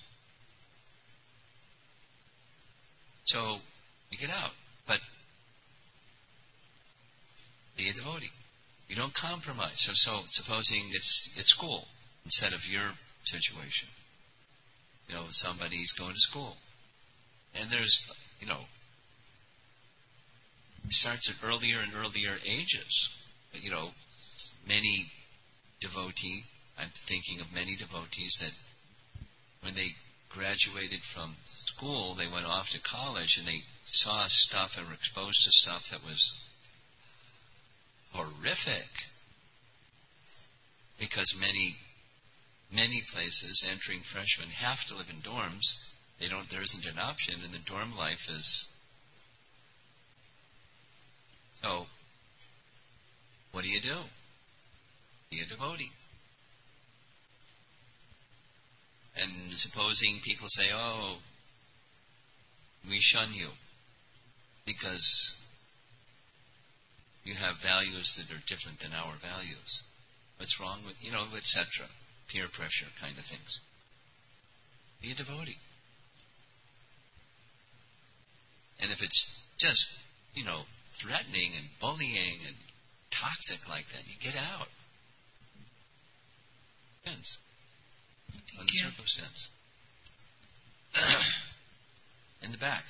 So, you get out, but be a devotee. You don't compromise. So, so supposing it's it's school instead of your situation. You know, somebody's going to school, and there's, you know, it starts at earlier and earlier ages. You know, many devotee, I'm thinking of many devotees that when they graduated from school, they went off to college and they saw stuff and were exposed to stuff that was horrific. Because many, many places entering freshmen have to live in dorms. They don't, there isn't an option, and the dorm life is, so, what do you do? Be a devotee. And supposing people say, oh, we shun you because you have values that are different than our values. What's wrong with, you know, et cetera. Peer pressure kind of things. Be a devotee. And if it's just, you know, threatening and bullying and toxic like that, you get out. Depends on the yeah. circumstance. In the back.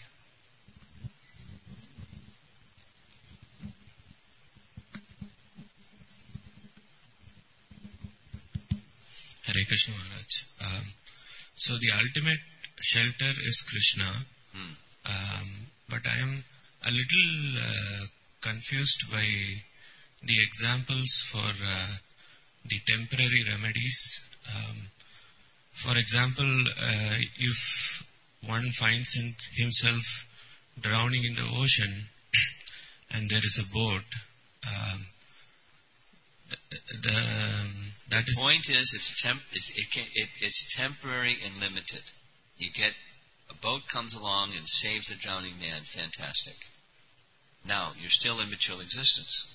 Hare Krishna Maharaj. Um, so the ultimate shelter is Krishna, hmm. um, but I am a little uh, confused by the examples for uh, the temporary remedies. Um, for example, uh, if one finds in himself drowning in the ocean and there is a boat, um, the, the that is the point is it's temp it's, it can, it, it's temporary and limited. You get a boat comes along and saves the drowning man, fantastic. Now you're still in material existence.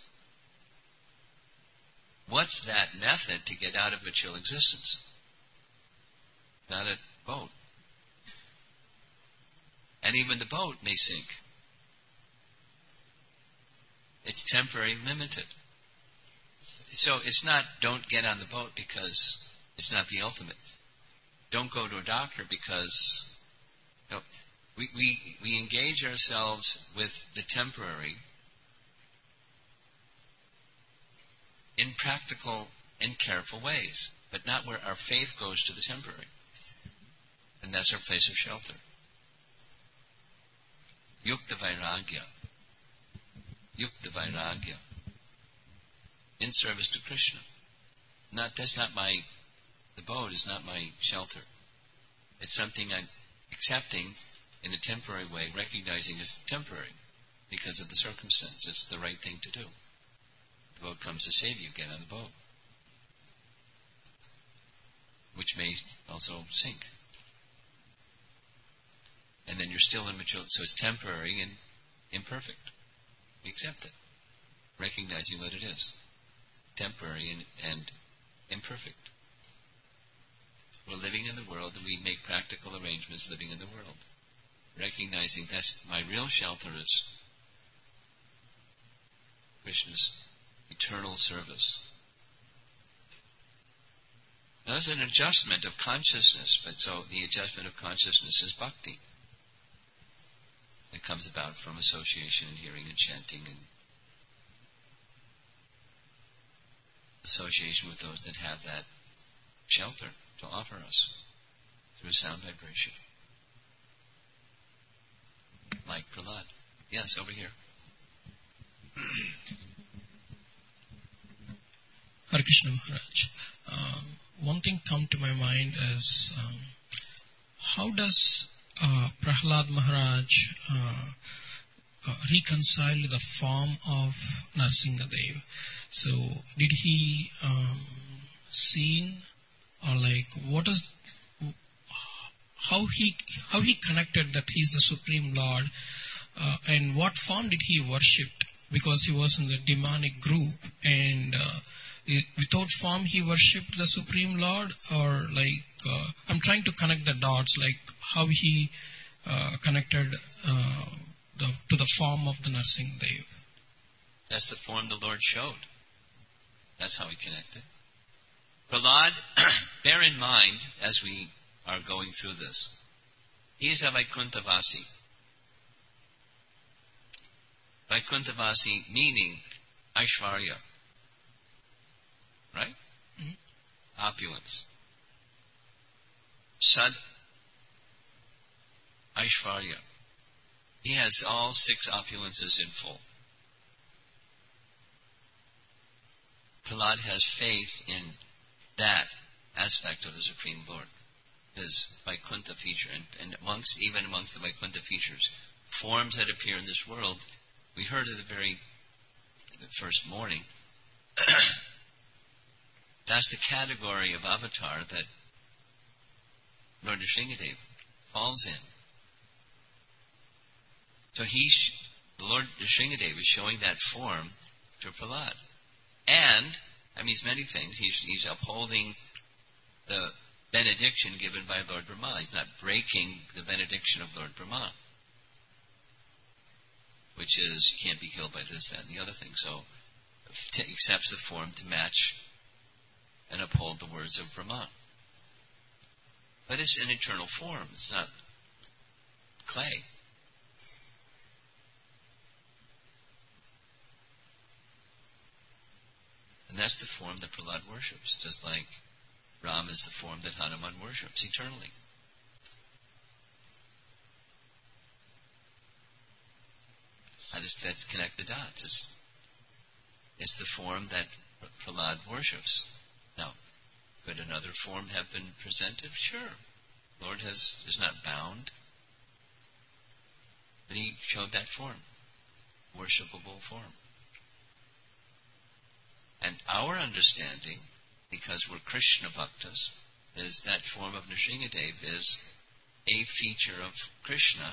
What's that method to get out of material existence? Not a boat. And even the boat may sink. It's temporary, limited. So it's not don't get on the boat because it's not the ultimate. Don't go to a doctor because you know, we, we, we engage ourselves with the temporary in practical and careful ways, but not where our faith goes to the temporary. And that's our place of shelter. Yukta Vairagya. Yukta Vairagya. In service to Krishna. Not, that's not my, the boat is not my shelter. It's something I'm accepting in a temporary way, recognizing it's temporary because of the circumstance. It's the right thing to do. The boat comes to save you. Get on the boat. Which may also sink. And then you're still immature, so it's temporary and imperfect. We accept it, recognizing what it is. Temporary and, and imperfect. We're living in the world and we make practical arrangements living in the world. Recognizing that my real shelter is Krishna's eternal service. Now, there's an adjustment of consciousness, but so the adjustment of consciousness is bhakti. It comes about from association and hearing and chanting and association with those that have that shelter to offer us through sound vibration. Like Prahlad. Yes, over here. Hare Krishna Maharaj. Um, one thing come to my mind is um, how does uh, Prahlad Maharaj uh, uh, reconcile the form of Narsingadev? So did he um, seen or like what is how he how he connected that he's the Supreme Lord uh, and what form did he worship? Because he was in the demonic group and uh, without form he worshipped the Supreme Lord, or like uh, I'm trying to connect the dots, like how he uh, connected uh, the, to the form of the Narsingadev. That's the form the Lord showed. That's how he connected. Prahlad, bear in mind as we are going through this, he is a Vaikunthavasi. Vaikunthavasi meaning Aishvarya. Right? Mm-hmm. Opulence. Sad Aishvarya. He has all six opulences in full. Prahlad has faith in that aspect of the Supreme Lord, his Vaikuntha feature. And, and amongst, even amongst the Vaikuntha features, forms that appear in this world, we heard at the very the first morning, that's the category of avatar that Lord Nrsingadev falls in. So he's, the Lord Nrsingadev is showing that form to Prahlad. And, I mean, he's many things. He's, he's upholding the benediction given by Lord Brahma. He's not breaking the benediction of Lord Brahma, which is, you can't be killed by this, that, and the other thing. So, he accepts the form to match and uphold the words of Brahma. But it's an eternal form. It's not clay. And that's the form that Prahlad worships, just like Ram is the form that Hanuman worships eternally. I just, let's connect the dots. It's, it's the form that Prahlad worships. Now, could another form have been presented? Sure. Lord has is not bound. But he showed that form. Worshipable form. And our understanding, because we're Krishna Bhaktas, is that form of Nrsingadev is a feature of Krishna.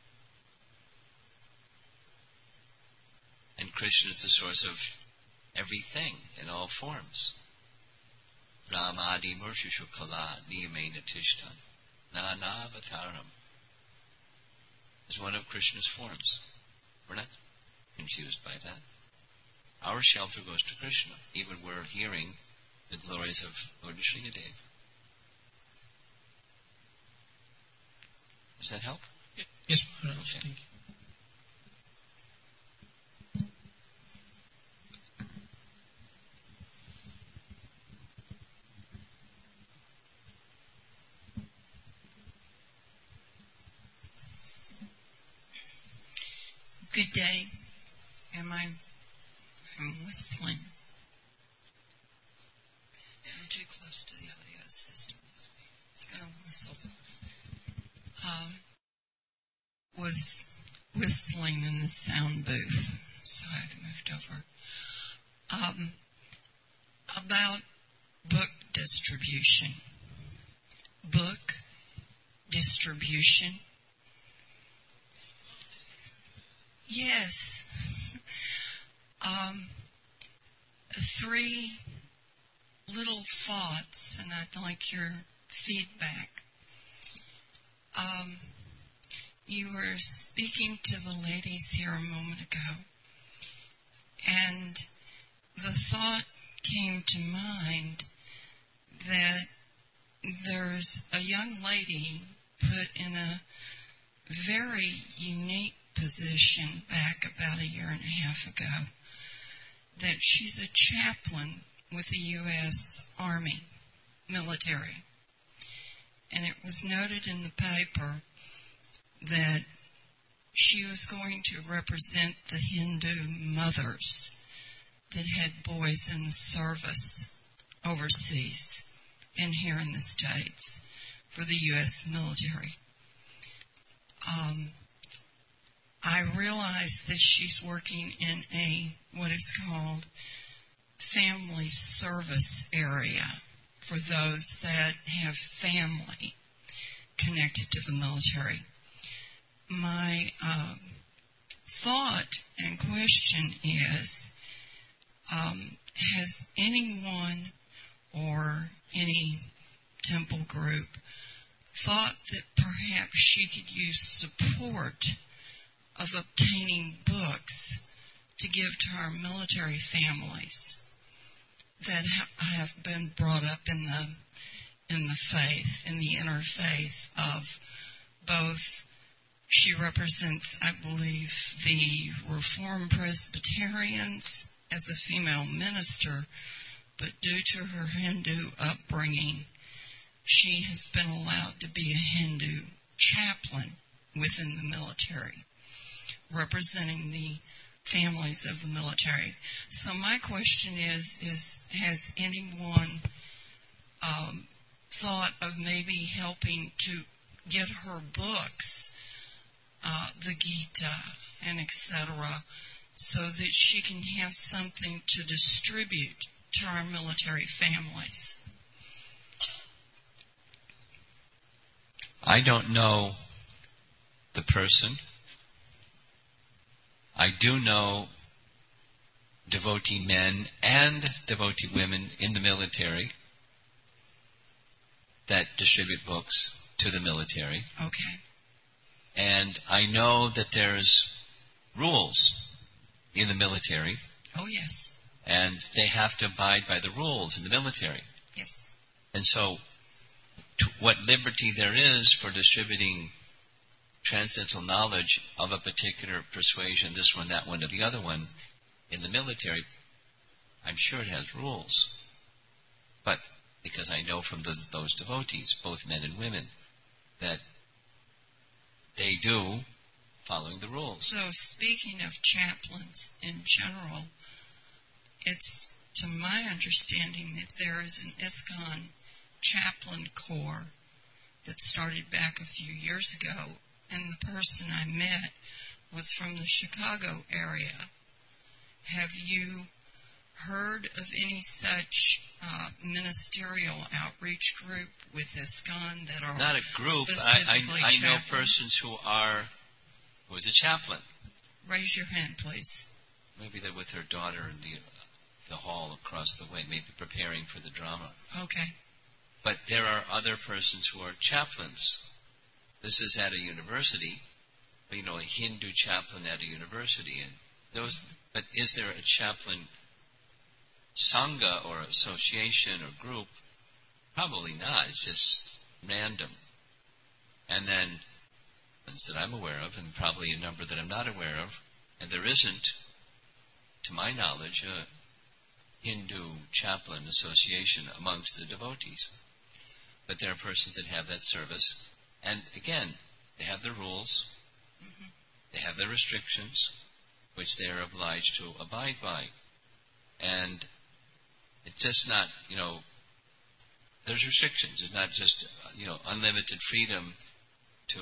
And Krishna is the source of everything in all forms. Ramadi Murshishu Kala Niyamena Tishtan Nana Avataram is one of Krishna's forms. We're not confused by that. Our shelter goes to Krishna, even we're hearing the glories of Lord Nrsingadev. Does that help? Yes, Maharaj. Okay. Thank you. Good day. Am I? I'm whistling. I'm too close to the audio system. It's going to whistle. Um, was whistling in the sound booth, so I've moved over. Um, about book distribution. Book distribution. Yes. Um, three little thoughts, and I'd like your feedback. Um, you were speaking to the ladies here a moment ago, and the thought came to mind that there's a young lady put in a very unique position back about a year and a half ago, that she's a chaplain with the U S Army military. And it was noted in the paper that she was going to represent the Hindu mothers that had boys in the service overseas and here in the States for the U S military. Um, I realize that she's working in a, what is called, family service area for those that have family connected to the military. My um, thought and question is, um, has anyone or any temple group thought that perhaps she could use support of obtaining books to give to our military families that ha- have been brought up in the in the faith, in the interfaith of both? She represents, I believe, the Reformed Presbyterians as a female minister, but due to her Hindu upbringing, she has been allowed to be a Hindu chaplain within the military, representing the families of the military. So my question is, is has anyone um, thought of maybe helping to get her books, uh, the Gita and et cetera, so that she can have something to distribute to our military families? I don't know the person. I do know devotee men and devotee women in the military that distribute books to the military. Okay. And I know that there's rules in the military. Oh, yes. And they have to abide by the rules in the military. Yes. And so, to what liberty there is for distributing transcendental knowledge of a particular persuasion, this one, that one, or the other one, in the military, I'm sure it has rules. But because I know from the, those devotees, both men and women, that they do following the rules. So speaking of chaplains in general, it's to my understanding that there is an ISKCON chaplain corps that started back a few years ago, and the person I met was from the Chicago area. Have you heard of any such uh, ministerial outreach group with ISKCON that are not a group? I, I, I know persons who are who is a chaplain. Raise your hand, please. Maybe they're with her daughter in the the hall across the way, maybe preparing for the drama. Okay. But there are other persons who are chaplains. This is at a university, you know, a Hindu chaplain at a university, and those. But is there a chaplain sangha or association or group? Probably not. It's just random. And then ones that I'm aware of, and probably a number that I'm not aware of, and there isn't, to my knowledge, a Hindu chaplain association amongst the devotees. But there are persons that have that service, and again, they have their rules, mm-hmm. they have their restrictions, which they are obliged to abide by. And it's just not, you know, there's restrictions. It's not just, you know, unlimited freedom to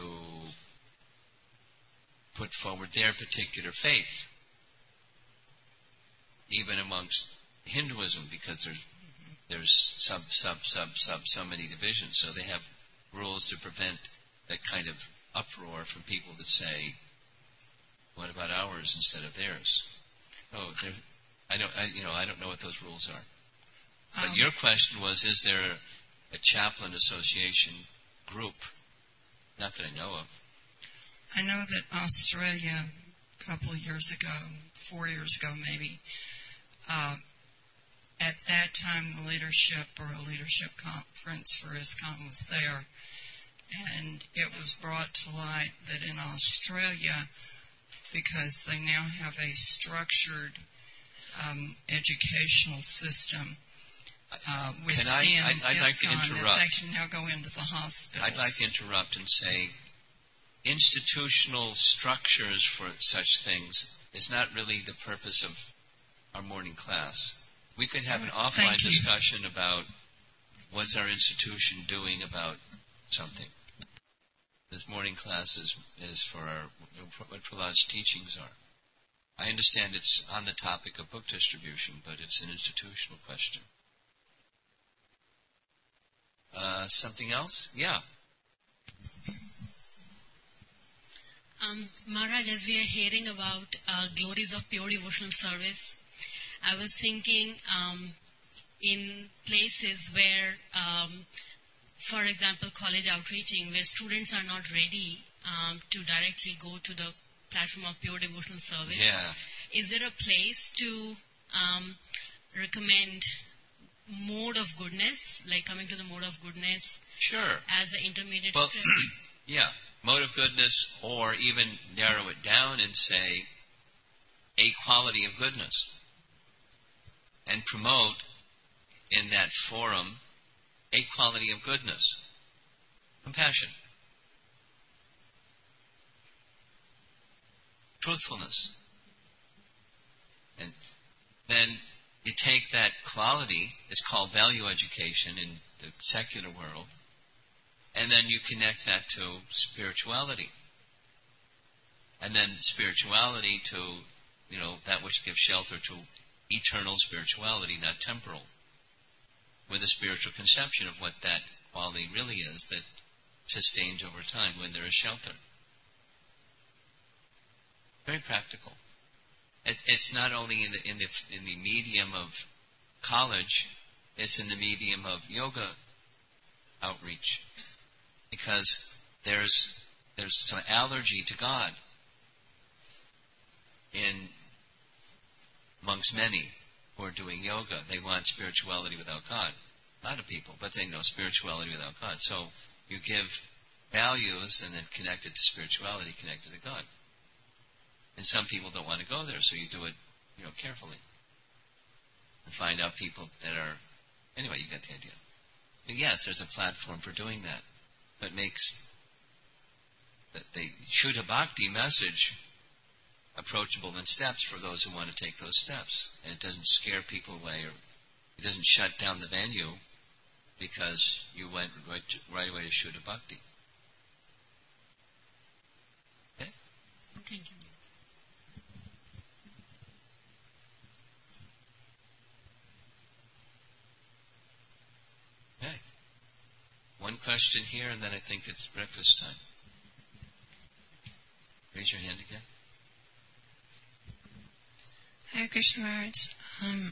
put forward their particular faith, even amongst Hinduism, because there's there's sub sub sub sub so many divisions, so they have rules to prevent that kind of uproar from people that say, "What about ours instead of theirs?" Oh, I don't, I, you know, I don't know what those rules are. But um, your question was, is there a, a chaplain association group? Not that I know of. I know that Australia, a couple of years ago, four years ago maybe, uh, at that time the leadership or a leadership conference for ISKCON was there, and it was brought to light that in Australia, because they now have a structured um, educational system uh, within Can I, I'd, I'd like to interrupt. That they can now go into the hospitals. I'd like to interrupt and say institutional structures for such things is not really the purpose of our morning class. We could have an offline discussion about what's our institution doing about something. This morning class is, is for our, what Prahlad's teachings are. I understand it's on the topic of book distribution, but it's an institutional question. Uh, something else? Yeah. Um, Maharaj, as we are hearing about uh, glories of pure devotional service, I was thinking um, in places where, um, for example, college outreaching, where students are not ready um, to directly go to the platform of pure devotional service. Yeah. Is there a place to um, recommend mode of goodness, like coming to the mode of goodness? Sure. As an intermediate well, step? Yeah, mode of goodness, or even narrow it down and say a quality of goodness, and promote in that forum a quality of goodness. Compassion. Truthfulness. And then you take that quality, it's called value education in the secular world, and then you connect that to spirituality. And then spirituality to, you know, that which gives shelter to eternal spirituality, not temporal, with a spiritual conception of what that quality really is that sustains over time when there is shelter. Very practical. It, it's not only in the, in the in the medium of college, it's in the medium of yoga outreach, because there's there's some allergy to God in amongst many who are doing yoga. They want spirituality without God. A lot of people, but they know spirituality without God. So you give values and then connect it to spirituality, connected to God. And some people don't want to go there, so you do it, you know, carefully. And find out people that are... Anyway, you get the idea. And yes, there's a platform for doing that. But makes the, the Shuddha Bhakti message approachable in steps for those who want to take those steps. And it doesn't scare people away, or it doesn't shut down the venue because you went right, to, right away to Shuddha Bhakti. Okay? Thank you. Okay. One question here, and then I think it's breakfast time. Raise your hand again. Hare Krishna Maharaj. Um,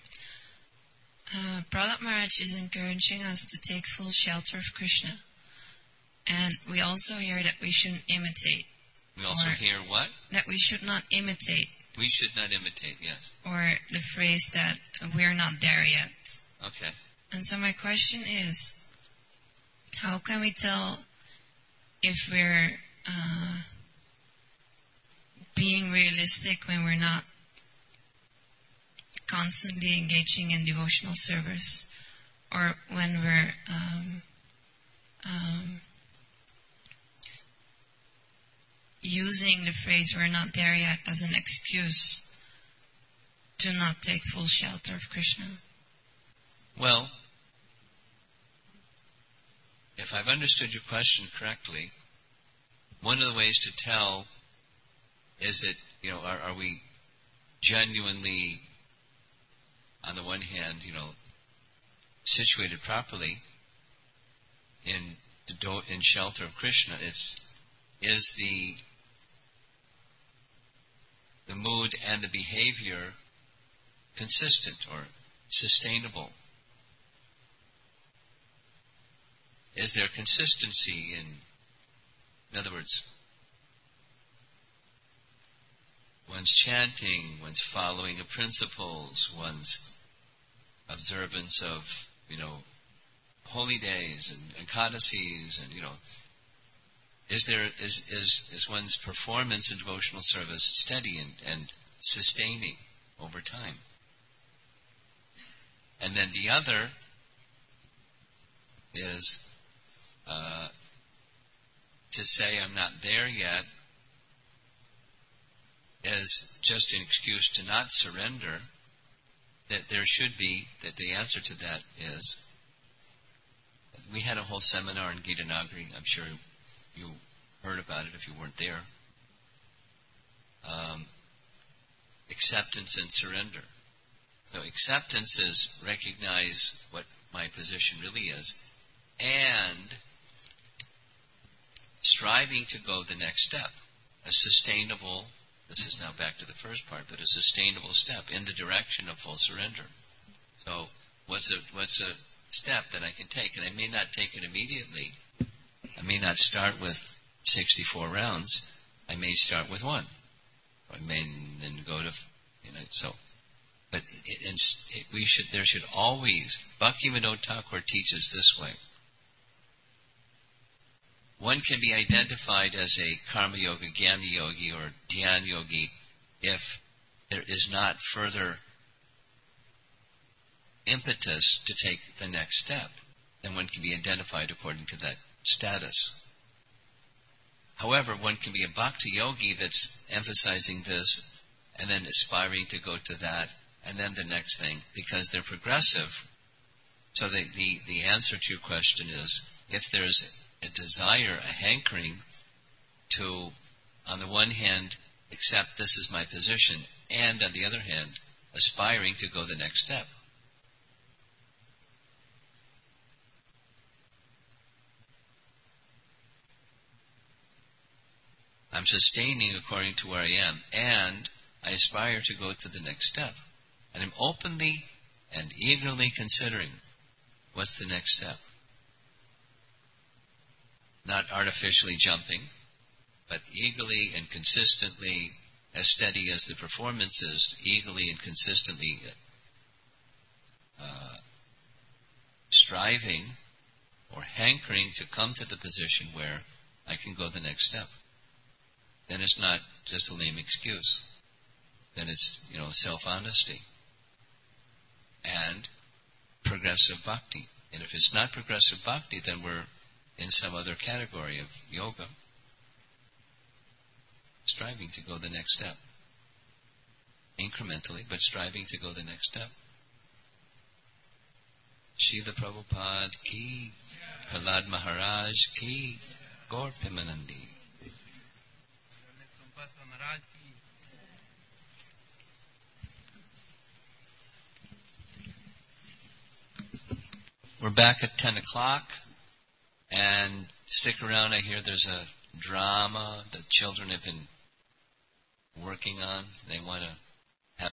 uh, Prahlad Maharaj is encouraging us to take full shelter of Krishna. And we also hear that we shouldn't imitate. We also hear what? That we should not imitate. We should not imitate, yes. Or the phrase that we're not there yet. Okay. And so my question is, how can we tell if we're uh, being realistic when we're not constantly engaging in devotional service, or when we're um, um, using the phrase "we're not there yet" as an excuse to not take full shelter of Krishna? Well, if I've understood your question correctly, one of the ways to tell is that, you know, are, are we genuinely on the one hand, you know, situated properly in the do- in shelter of Krishna, it's is the the mood and the behavior consistent or sustainable? Is there consistency in, in other words, one's chanting, one's following of principles, one's observance of, you know, holy days and Ekadashis, and, you know, is there is is is one's performance in devotional service steady and, and sustaining over time? And then the other is uh, to say I'm not there yet is just an excuse to not surrender. That there should be, that the answer to that is, we had a whole seminar in Gita Nagari, I'm sure you heard about it if you weren't there. Um, acceptance and surrender. So acceptance is recognize what my position really is, and striving to go the next step, a sustainable, this is now back to the first part, but a sustainable step in the direction of full surrender. So what's a what's a step that I can take? And I may not take it immediately. I may not start with sixty-four rounds. I may start with one. I may then go to, you know, so. But it, it's, it, we should, there should always, Bhaktivinoda Thakur teaches this way. One can be identified as a karma yoga, jnana yogi, or dhyana yogi if there is not further impetus to take the next step. Then one can be identified according to that status. However, one can be a bhakti yogi that's emphasizing this and then aspiring to go to that and then the next thing, because they're progressive. So the, the, the answer to your question is, if there's a desire, a hankering to, on the one hand, accept this is my position, and on the other hand, aspiring to go the next step. I'm sustaining according to where I am, and I aspire to go to the next step. And I'm openly and eagerly considering what's the next step. Not artificially jumping, but eagerly and consistently, as steady as the performance is, eagerly and consistently uh, striving or hankering to come to the position where I can go the next step. Then it's not just a lame excuse. Then it's, you know, self-honesty and progressive bhakti. And if it's not progressive bhakti, then we're in some other category of yoga, striving to go the next step. Incrementally, but striving to go the next step. Srila Prabhupada ki, Prahlad Maharaj ki, Gaur Premanandi. We're back at ten o'clock, and stick around. I hear there's a drama that children have been working on. They want to